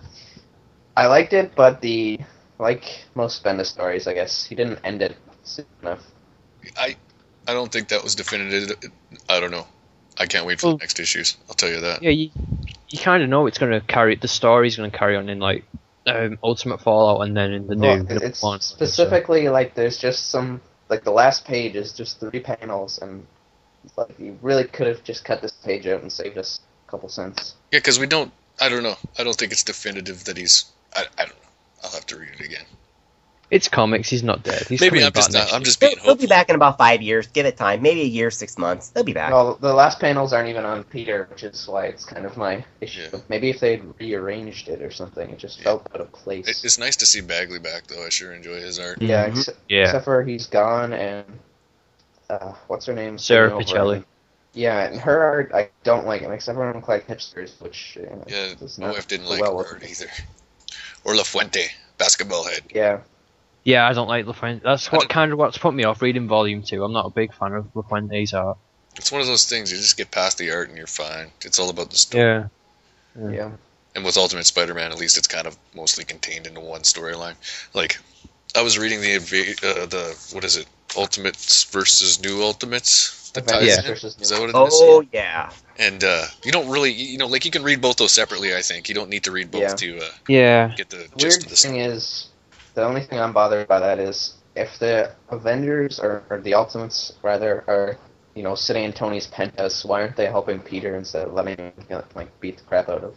I liked it, but like most Bendis stories, I guess, he didn't end it soon enough. I don't think that was definitive. I don't know. I can't wait for Well- the next issues. I'll tell you that. Yeah, you kind of know it's going to carry. The story's going to carry on in like Ultimate Fallout, and then in the new Well, number it's one. specifically like there's just some like the last page is just 3 panels, and it's like you really could have just cut this page out and saved us a couple cents. Yeah, because we don't. I don't know. I don't think it's definitive that he's. I don't know. I'll have to read it again. It's comics. He's not dead. He's Maybe coming I'm just back not. next I'm year. just being He'll hopeful. be back in about 5 years. Give it time. Maybe a year, 6 months. They'll be back. Well, the last panels aren't even on Peter, which is why it's kind of my issue. Yeah. Maybe if they'd rearranged it or something, it just felt out of place. It's nice to see Bagley back, though. I sure enjoy his art. Yeah, Mhm. Yeah. except for he's gone, and what's her name? Sarah Taking over Pichelli. him. Yeah, and her art I don't like, except for like hipsters, which Yeah, is my not wife didn't so like well her with art it. either. Or La Fuente, basketball head. Yeah, Yeah, I don't like LaFuente. That's I what kind of what's put me off reading Volume 2. I'm not a big fan of LaFuente's art. It's one of those things. You just get past the art and you're fine. It's all about the story. Yeah. yeah. And with Ultimate Spider-Man, at least it's kind of mostly contained into one storyline. Like, I was reading the what is it? Ultimates versus New Ultimates. The Avengers ties in? versus Is that what it is? Oh, yeah. And you don't really, like you can read both those separately. I think you don't need to read both Yeah. to Yeah. get the The weird gist of the thing story. is, the only thing I'm bothered by that is if the Avengers or the Ultimates rather are sitting in Tony's penthouse, why aren't they helping Peter instead of letting him like beat the crap out of?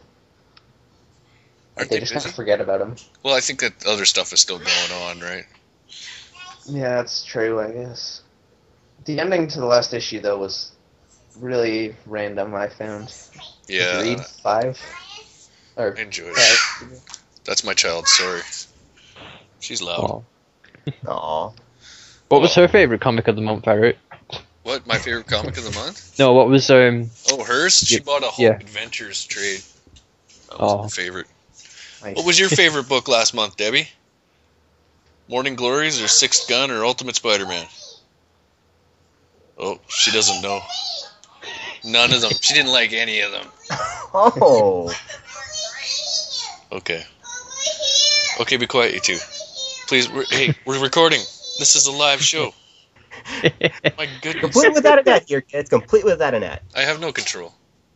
Aren't They they just kind busy? of forget about him. Well, I think that other stuff is still going on, right? Yeah, that's true, I guess. The ending to the last issue, though, was really random, I found. Did you read Yeah, 5? Or I enjoy it. 5? That's my child. Sorry, she's loud. Oh. Aw. What was her favourite comic of the month, Eric? What? My favorite comic of the month? No, what was Oh, hers. She Yeah. bought a Hulk Yeah. Adventures trade. That was Oh. her favorite. Nice. What was your favorite book last month, Debbie? Morning Glories or Sixth Gun or Ultimate Spider-Man? Oh, she doesn't know. None of them. She didn't like any of them. Oh. Okay. Okay, be quiet, you two. Please, we're recording. This is a live show. My goodness. Complete without a net here, kids. Complete without a net. I have no control.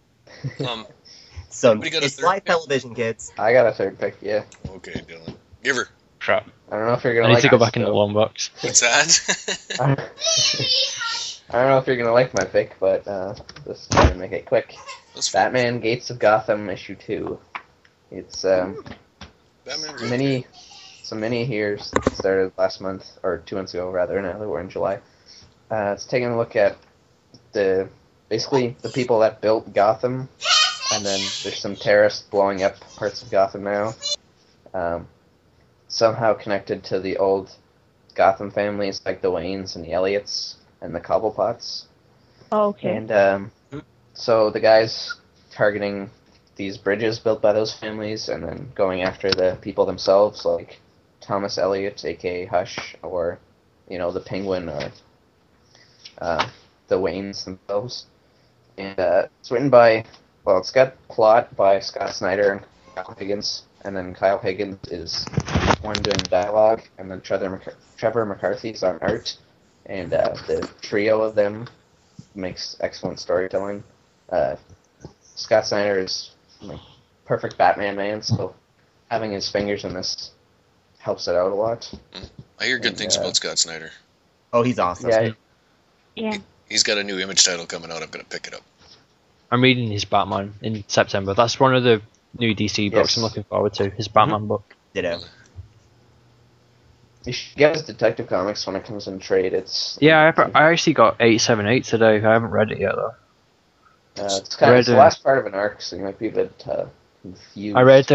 So Anybody got a it's third live pick? television, kids. I got a third pick, yeah. Okay, Dylan. Give her. Crap. I don't know if you're I gonna need like to go this, back in the though. long box. What's that? I don't know if you're gonna like my pick, but just trying to make it quick. That's fine. Batman Gates of Gotham issue 2. It's Batman. some mini here started last month, or 2 months ago rather, now that we're in July. It's taking a look at basically the people that built Gotham, and then there's some terrorists blowing up parts of Gotham now. Somehow connected to the old Gotham families like the Waynes and the Elliots and the Cobblepots. Oh, okay. And so the guy's targeting these bridges built by those families and then going after the people themselves, like Thomas Elliot, aka Hush, or, the Penguin, or the Waynes themselves. And it's written by, it's got plot by Scott Snyder and Kyle Higgins, and then Kyle Higgins is one doing dialogue, and then Trevor McCarthy's on art, and the trio of them makes excellent storytelling. Scott Snyder is perfect Batman man, so having his fingers in this helps it out a lot. I hear good things about Scott Snyder. Oh, he's awesome. Yeah, Yeah. He's got a new Image title coming out. I'm going to pick it up. I'm reading his Batman in September. That's one of the new DC books Yes. I'm looking forward to. His Batman book. Ditto. you should get his Detective Comics when it comes in trade. It's Yeah, I actually got 878 today. I haven't read it yet though. it's read, the last part of an arc, so you might be a bit confused. I read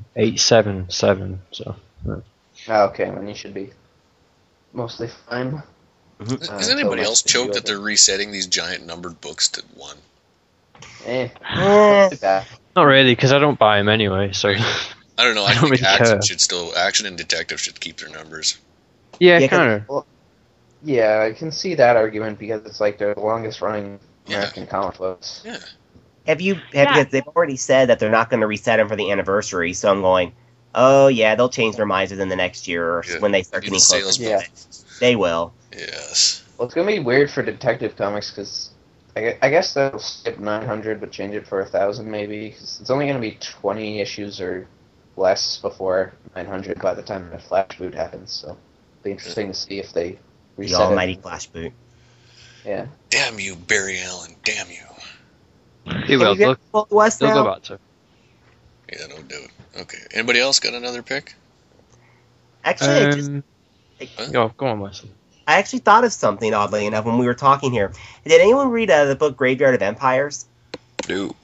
877. So Okay, then you should be mostly fine. Is anybody so else much to choked do that with they're resetting these giant numbered books to 1? Eh. Not too bad. not really, because I don't buy them anyway. So I don't know. I I don't think really care. Action and Detective should keep their numbers. yeah, Yeah, 'cause- kind of. Well, yeah, I can see that argument because it's like the longest running Yeah. American comic books. Yeah. Yeah. Because they've already said that they're not going to reset them for the anniversary, so I'm going, oh yeah, they'll change their minds within the next year or Yeah. when they start Need getting the closer. sales to Yeah. it. They will. Yes. Well, it's gonna be weird for Detective Comics because I guess they'll skip 900 but change it for 1,000 maybe. 'Cause it's only gonna be 20 issues or less before 900 by the time the Flash boot happens. So it'll be interesting to see if they The reset almighty it. Flash boot. Yeah. Damn you, Barry Allen. Damn you. They will. Have you They'll, to West they'll now? go back to. Yeah, no doubt. Okay. Anybody else got another pick? Actually, Go on, Wesley. I actually thought of something, oddly enough, when we were talking here. Did anyone read the book Graveyard of Empires? No.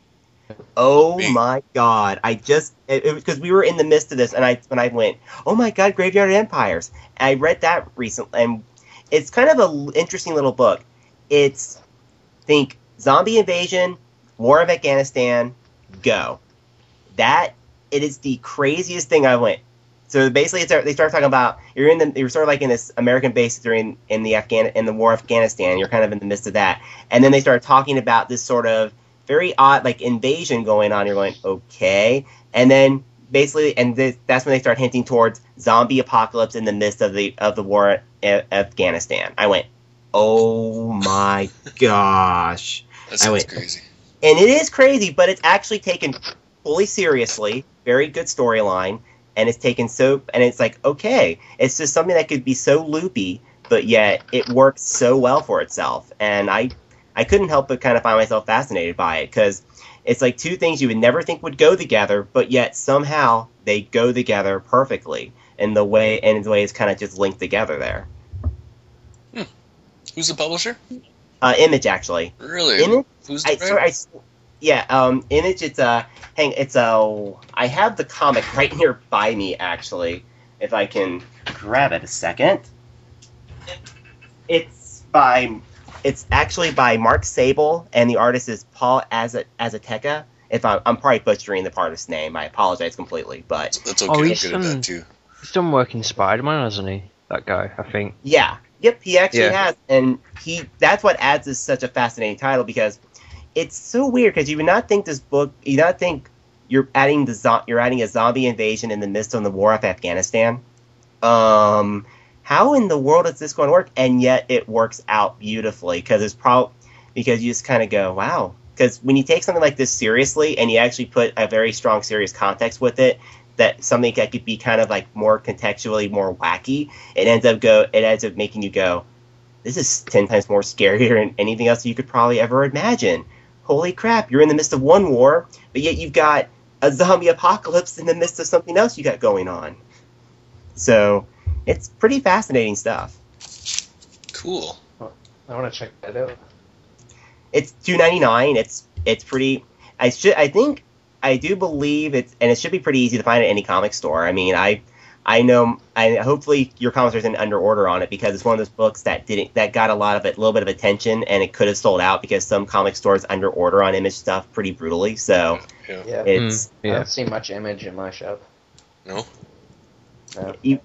Oh Me. my god! I just because we were in the midst of this, and I went, oh my god, Graveyard of Empires. And I read that recently, and it's kind of an interesting little book. It's think zombie invasion, War of Afghanistan, go. That it is the craziest thing I went. So basically, they start talking about you're sort of like in this American base during in the War of Afghanistan. You're kind of in the midst of that, and then they start talking about this sort of very odd like invasion going on. You're going okay, and then basically, that's when they start hinting towards zombie apocalypse in the midst of the war of Afghanistan. I went, oh my gosh, That sounds went- crazy. and it is crazy, but it's actually taken fully seriously. Very good storyline. And it's taken and it's like, okay, it's just something that could be so loopy, but yet it works so well for itself. And I couldn't help but kind of find myself fascinated by it, because it's like two things you would never think would go together, but yet somehow they go together perfectly in the way it's kind of just linked together there. Who's the publisher? Image, actually. Really? Image? Who's the writer? Image. I have the comic right here by me, actually. If I can grab it a second. It's actually by Mark Sable, and the artist is Paul Azteca. If I'm probably butchering the artist's name, I apologize completely. But That's okay. Oh, I'm he's good at that too. He's done work in Spider-Man, hasn't he? That guy, I think. yeah, Yep, he actually Yeah. has, and that's what adds this such a fascinating title, because it's so weird, because you would not think you're adding a zombie invasion in the midst of the war of Afghanistan. How in the world is this going to work? And yet it works out beautifully, because you just kind of go, wow. Because when you take something like this seriously and you actually put a very strong, serious context with it, that something that could be kind of like more contextually more wacky, it ends up making you go, this is 10 times more scarier than anything else you could probably ever imagine. Holy crap, you're in the midst of one war, but yet you've got a zombie apocalypse in the midst of something else you got going on. So it's pretty fascinating stuff. Cool. I want to check that out. It's $2.99. It's pretty. I do believe it should be pretty easy to find at any comic store. I mean, I hopefully your comic store isn't under order on it, because it's one of those books that got a little bit of attention, and it could have sold out because some comic stores under order on Image stuff pretty brutally. So Yeah. Yeah. I Yeah. don't see much Image in my shop. No? No.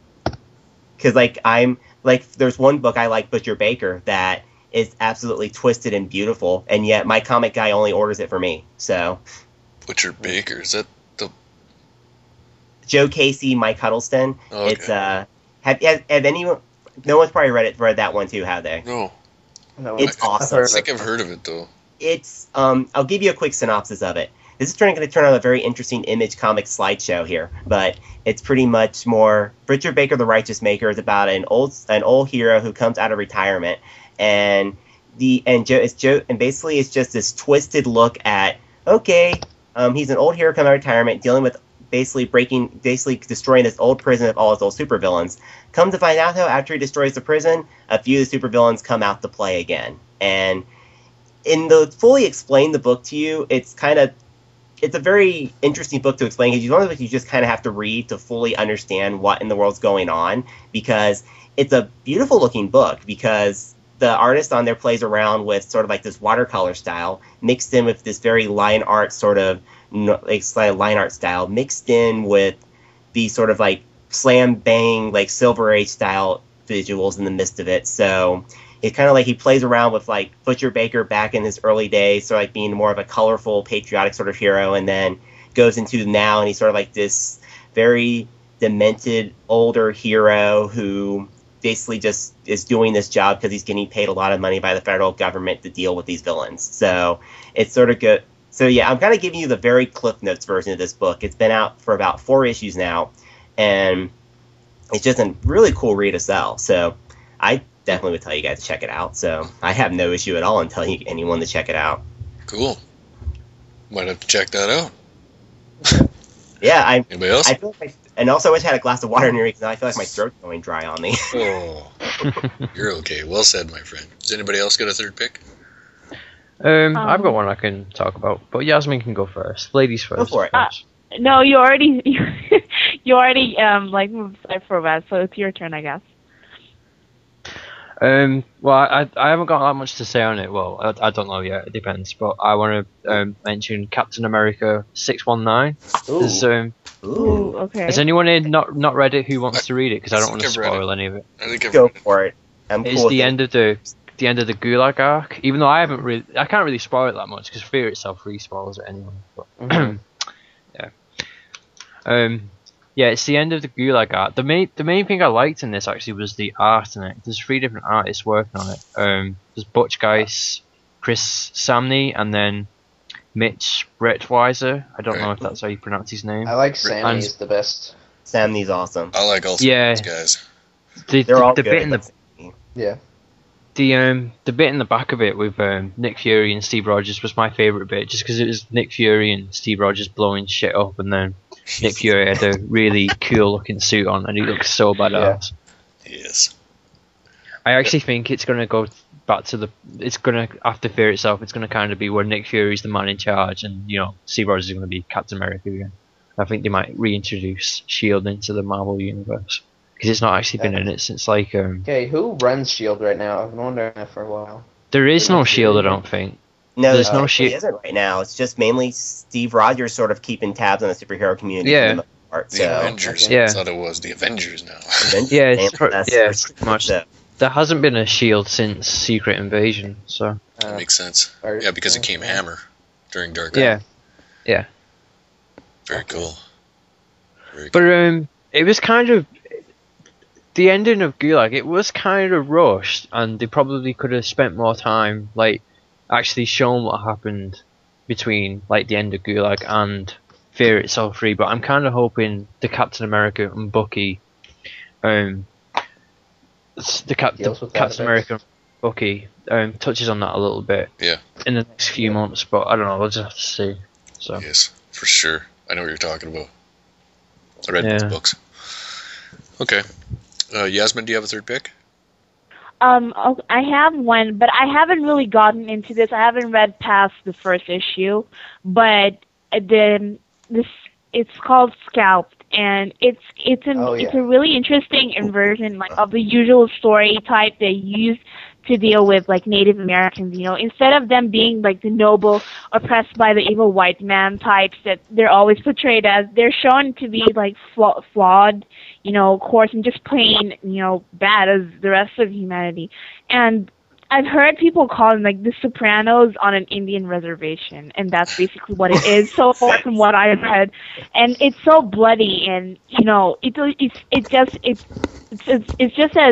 Because there's one book I like, Butcher Baker, that is absolutely twisted and beautiful, and yet my comic guy only orders it for me. So Butcher Baker, is that the... Joe Casey, Mike Huddleston. Oh, okay. It's have anyone? No one's probably read that one too, have they? No. No, It's awesome. I think I've heard of it, though. It's I'll give you a quick synopsis of it. This is going to turn out a very interesting Image comic slideshow here, but it's pretty much more Butcher Baker, the Righteous Maker, is about an old hero who comes out of retirement, and basically it's just this twisted look at, okay, he's an old hero coming out of retirement, dealing with basically destroying this old prison of all his old supervillains. Come to find out, though, after he destroys the prison, a few of the supervillains come out to play again. And in the fully explain the book to you, it's a very interesting book to explain, because one of the books you just kind of have to read to fully understand what in the world's going on, because it's a beautiful looking book, because the artist on there plays around with sort of like this watercolor style mixed in with this very line art style mixed in with the sort of like slam bang like Silver Age style visuals in the midst of it. So it's kind of like he plays around with like Butcher Baker back in his early days, sort of like being more of a colorful, patriotic sort of hero, and then goes into now and he's sort of like this very demented older hero who basically just is doing this job because he's getting paid a lot of money by the federal government to deal with these villains. So it's sort of good. So yeah, I'm kind of giving you the very Cliff Notes version of this book. It's been out for about 4 issues now, and it's just a really cool read to sell. So I definitely would tell you guys to check it out. So I have no issue at all in telling anyone to check it out. Cool. Might have to check that out. Yeah, Anybody else? I feel like and also I wish I had a glass of water near me, because now I feel like my throat's going dry on me. Oh, you're okay. Well said, my friend. Does anybody else get a third pick? I've got one I can talk about, but Yasmin can go first. Ladies first. Go for it. No, you already like moved aside for a while, so it's your turn, I guess. Well, I haven't got that much to say on it. Well, I don't know yet. It depends. But I want to mention Captain America 619. Ooh. Ooh, okay. Has anyone here not read it who wants to read it? Because I don't want to think I've read spoil any of it. I think I've Go read it. for it. I'm It's cool with the it. end of the end of the Gulag arc. Even though I can't really spoil it that much because Fear itself re-spoils it anyway. But yeah, it's the end of the Gulag arc. The main thing I liked in this actually was the art in it. There's 3 different artists working on it. There's Butch Guice, Chris Samney, and then Mitch Brettweiser. I don't know if that's how you pronounce his name. I like Sammy's the best. Samney's awesome. I like all 3 Yeah. of these guys. They're all the good. bit in the Yeah. the bit in the back of it with Nick Fury and Steve Rogers was my favourite bit, just because it was Nick Fury and Steve Rogers blowing shit up, and then Nick Fury had a really cool looking suit on, and he looks so badass. Yes. I actually think it's gonna go back to after Fear itself. It's gonna kind of be where Nick Fury's the man in charge, and Steve Rogers is gonna be Captain America again. I think they might reintroduce Shield into the Marvel universe because it's not actually been in it since like. Okay, who runs S.H.I.E.L.D. right now? I've been wondering that for a while. There is no Nick Shield, I Fury. don't think. No, There's no it shit. isn't right now. It's just mainly Steve Rogers sort of keeping tabs on the superhero community. Yeah. For the most part, The so Avengers. Yeah. I thought it was the Avengers now. Avengers Yeah, and it's that's yeah, pretty pretty much. so. there hasn't been a shield since Secret Invasion, so That makes sense. Or- Yeah, because it came Hammer during Dark yeah. Hour. Very cool. Very cool. But it was kind of the ending of Gulag. It was kind of rushed, and they probably could have spent more time, like, actually showing what happened between, like, the end of Gulag and Fear Itself 3. But I'm kind of hoping the Captain America and Bucky, Deals with that Captain a bit. America and Bucky touches on that a little bit. Yeah. In the next few months, but I don't know. We'll just have to see. So Yes, for sure. I know what you're talking about. I read Yeah. those books. Okay. Yasmin, do you have a third pick? I have one, but I haven't really gotten into this. I haven't read past the first issue, but it's called Scalped, and it's a really interesting inversion of the usual story type they use to deal with like Native Americans. You know, instead of them being like the noble, oppressed by the evil white man types that they're always portrayed as, they're shown to be like flawed, you know, coarse and just plain, you know, bad as the rest of humanity. And I've heard people call them like the Sopranos on an Indian reservation, and that's basically what it is so far from what I've read. And it's so bloody, and you know, it's just as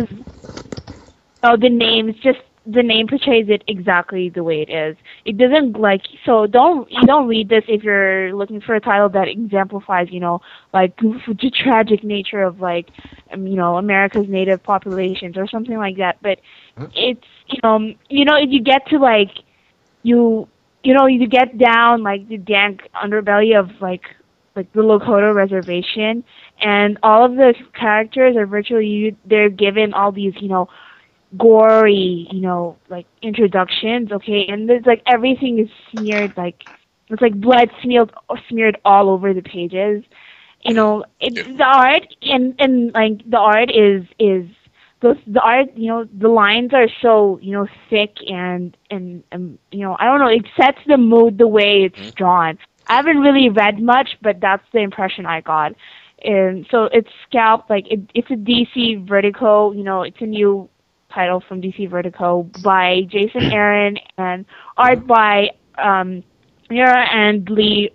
the name portrays it exactly the way it is. It doesn't you don't read this if you're looking for a title that exemplifies, you know, like the tragic nature of like, you know, America's native populations or something like that. But it's, you know, if you get to like, you get down like the dank underbelly of like the Lakota reservation, and all of the characters are virtually, they're given all these, you know, gory, you know, like introductions, okay, and there's like everything is smeared, like it's like blood smeared all over the pages, you know. The art and like the art is the art, you know, the lines are so, you know, thick and you know, I don't know, it sets the mood the way it's drawn. I haven't really read much, but that's the impression I got. And so it's Scalped, like it's a DC Vertigo, you know, it's a new title from DC Vertigo by Jason Aaron and art by Mira and Lee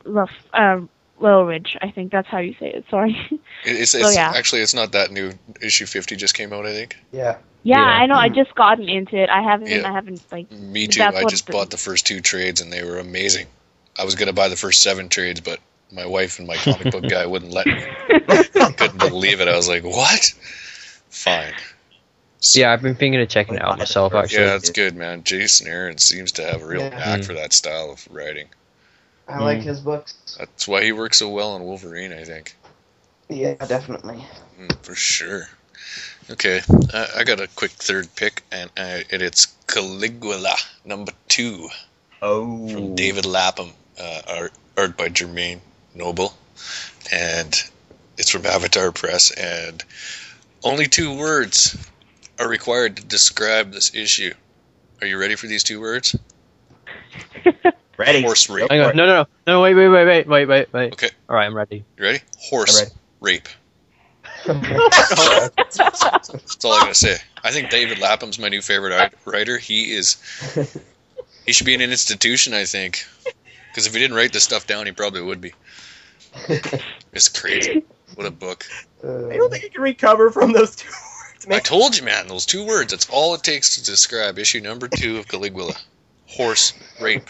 Lilridge. I think that's how you say it. Sorry. Actually, it's not that new. Issue 50 just came out, I think. Yeah. Yeah, I know. I just gotten into it. I haven't like. Me too. I just bought the first 2 trades and they were amazing. I was gonna buy the first 7 trades, but my wife and my comic book guy wouldn't let me. I couldn't believe it. I was like, what? Fine. So, yeah, I've been thinking of checking it out myself, actually. yeah, it's good, man. Jason Aaron seems to have a real knack for that style of writing. I like his books. That's why he works so well on Wolverine, I think. Yeah, definitely. For sure. Okay, I got a quick third pick, and it's Caligula #2 from David Lapham, art by Jermaine Noble, and it's from Avatar Press, and only 2 words are required to describe this issue. Are you ready for these 2 words? Ready. Horse rape. Hang on. No, wait. Okay. All right, I'm ready. You ready? Horse I'm ready. rape. That's all I gotta say. I think David Lapham's my new favorite writer. He should be in an institution, I think. Because if he didn't write this stuff down, he probably would be. It's crazy. What a book. I don't think you can recover from those 2 words, man. I told you, man, those 2 words. That's all it takes to describe issue #2 of Caligula. Horse rape.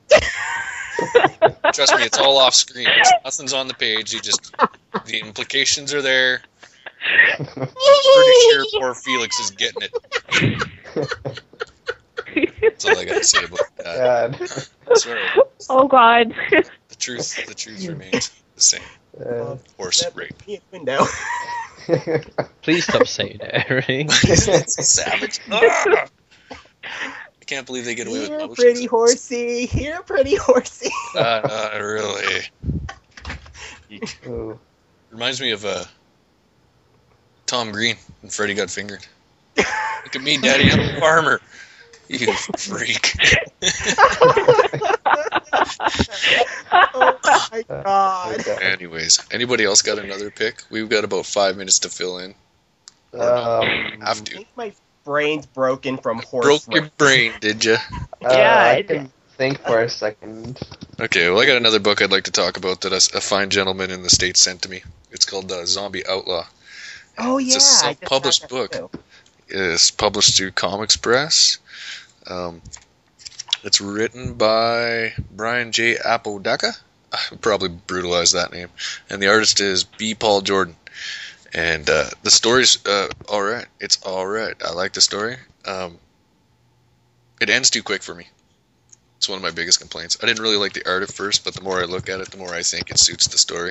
Trust me, it's all off screen. Nothing's on the page. The implications are there. I'm pretty sure poor Felix is getting it. That's all I gotta say about that. God. Sorry. Oh God. The truth remains the same. Horse rape. Window. Please stop saying it, Eric. It's savage. Ah! I can't believe they get away with Here, motions. pretty horsey. Here, pretty horsey. Really. Ooh. Reminds me of Tom Green and Freddy Got Fingered. Look at me, Daddy, I'm a farmer. You freak. Oh my God. Anyways, anybody else got another pick? We've got about 5 minutes to fill in. Um, Have I to. think my brains broken from horse Broke your race. brain, did you? Yeah, I can think for a second. Okay, well, I got another book I'd like to talk about that a fine gentleman in the States sent to me. It's called Zombie Outlaw. Oh yeah, It's a I just got self-published that book. too. It's published through Comics Press. It's written by Brian J. Apodaca. I probably brutalized that name. And the artist is B. Paul Jordan. And the story's alright. It's alright. I like the story. It ends too quick for me. It's one of my biggest complaints. I didn't really like the art at first, but the more I look at it, the more I think it suits the story.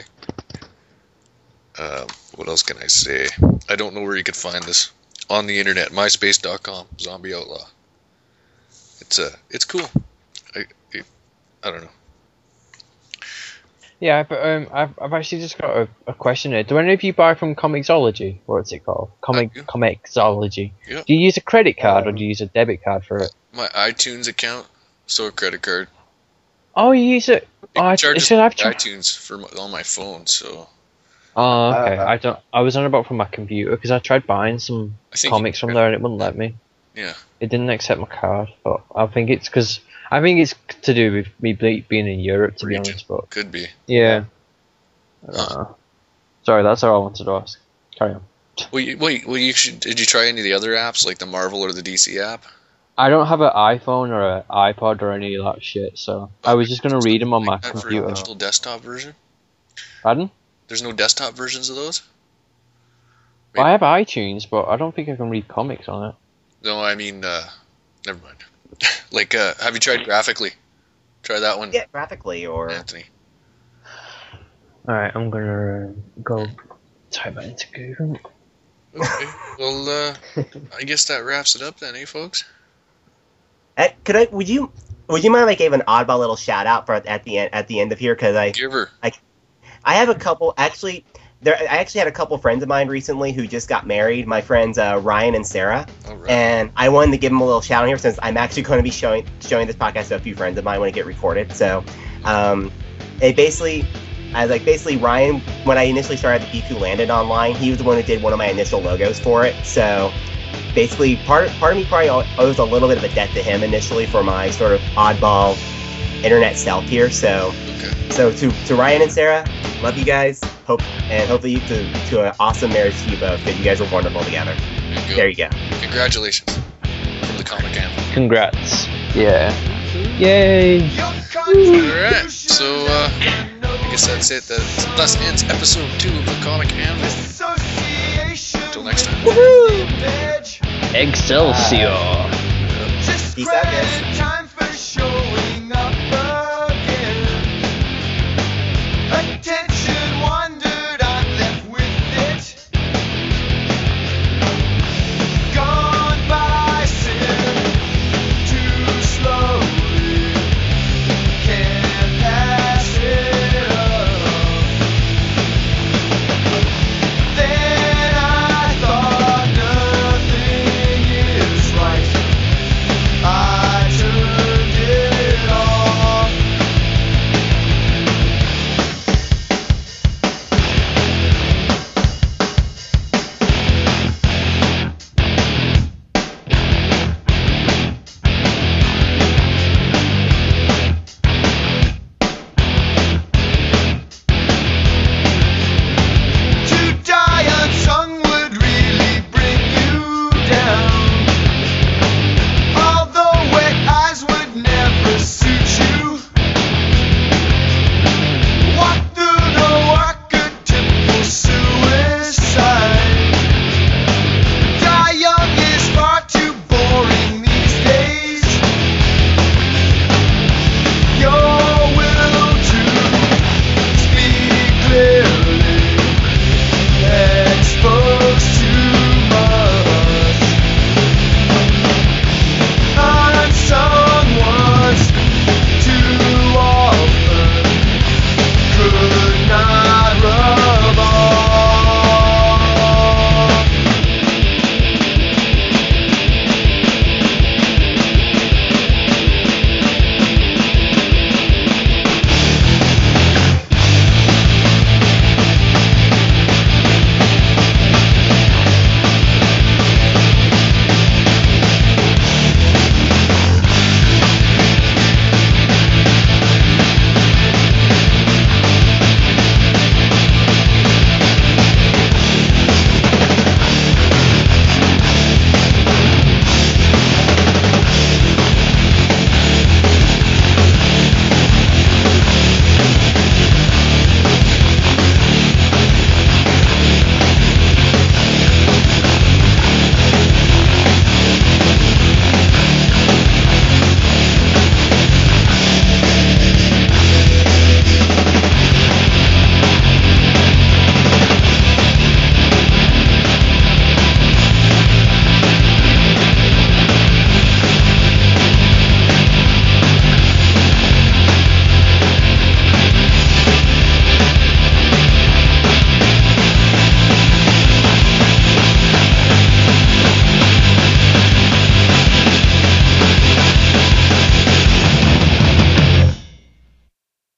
What else can I say? I don't know where you could find this. On the internet, myspace.com, Zombie Outlaw. It's cool. I don't know. Yeah, but I've actually just got a question here. Do any of you buy from Comixology? What's it called? do. Comixology. Yeah. Do you use a credit card or do you use a debit card for it? My iTunes account, so a credit card. Oh, you use it. Oh, It charges I've iTunes on my phone, so Oh, okay. I was on about from my computer because I tried buying some I think comics from there and it wouldn't let me. yeah. It didn't accept my card, but I think it's to do with me being in Europe, to be Region. honest. But Could be. yeah. Sorry, that's all I wanted to ask. Carry on. Well, you should. Did you try any of the other apps like the Marvel or the DC app? I don't have an iPhone or an iPod or any of that shit, so I was just gonna read them on my Like that for computer. a digital desktop version? Pardon? There's no desktop versions of those? I have iTunes, but I don't think I can read comics on it. No, I mean, never mind. Like, have you tried Graphically? Try that one, Yeah, graphically or Anthony. Alright, I'm gonna go type that into Google. Okay. Well, I guess that wraps it up then, eh, folks? Would you mind like give an oddball little shout out for at the end of here because Give her. I have a couple actually. I actually had a couple friends of mine recently who just got married. My friends Ryan and Sarah, All right. and I wanted to give them a little shout out here since I'm actually going to be showing this podcast to a few friends of mine when it get recorded. So, basically Ryan, when I initially started the Geek Who Landed online, he was the one who did one of my initial logos for it. So, basically, part of me probably owes a little bit of a debt to him initially for my sort of oddball internet self here. So. Okay. So to Ryan and Sarah, love you guys. Hopefully to an awesome marriage to you both. Because you guys are wonderful together. There you go. Congratulations from the Comic Anvil. Congrats. Yeah. Yay! Alright, so I guess that's it. Thus ends episode 2 of the Comic Anvil. Until next time. Excelsior! Peace out, guys. Time for sure.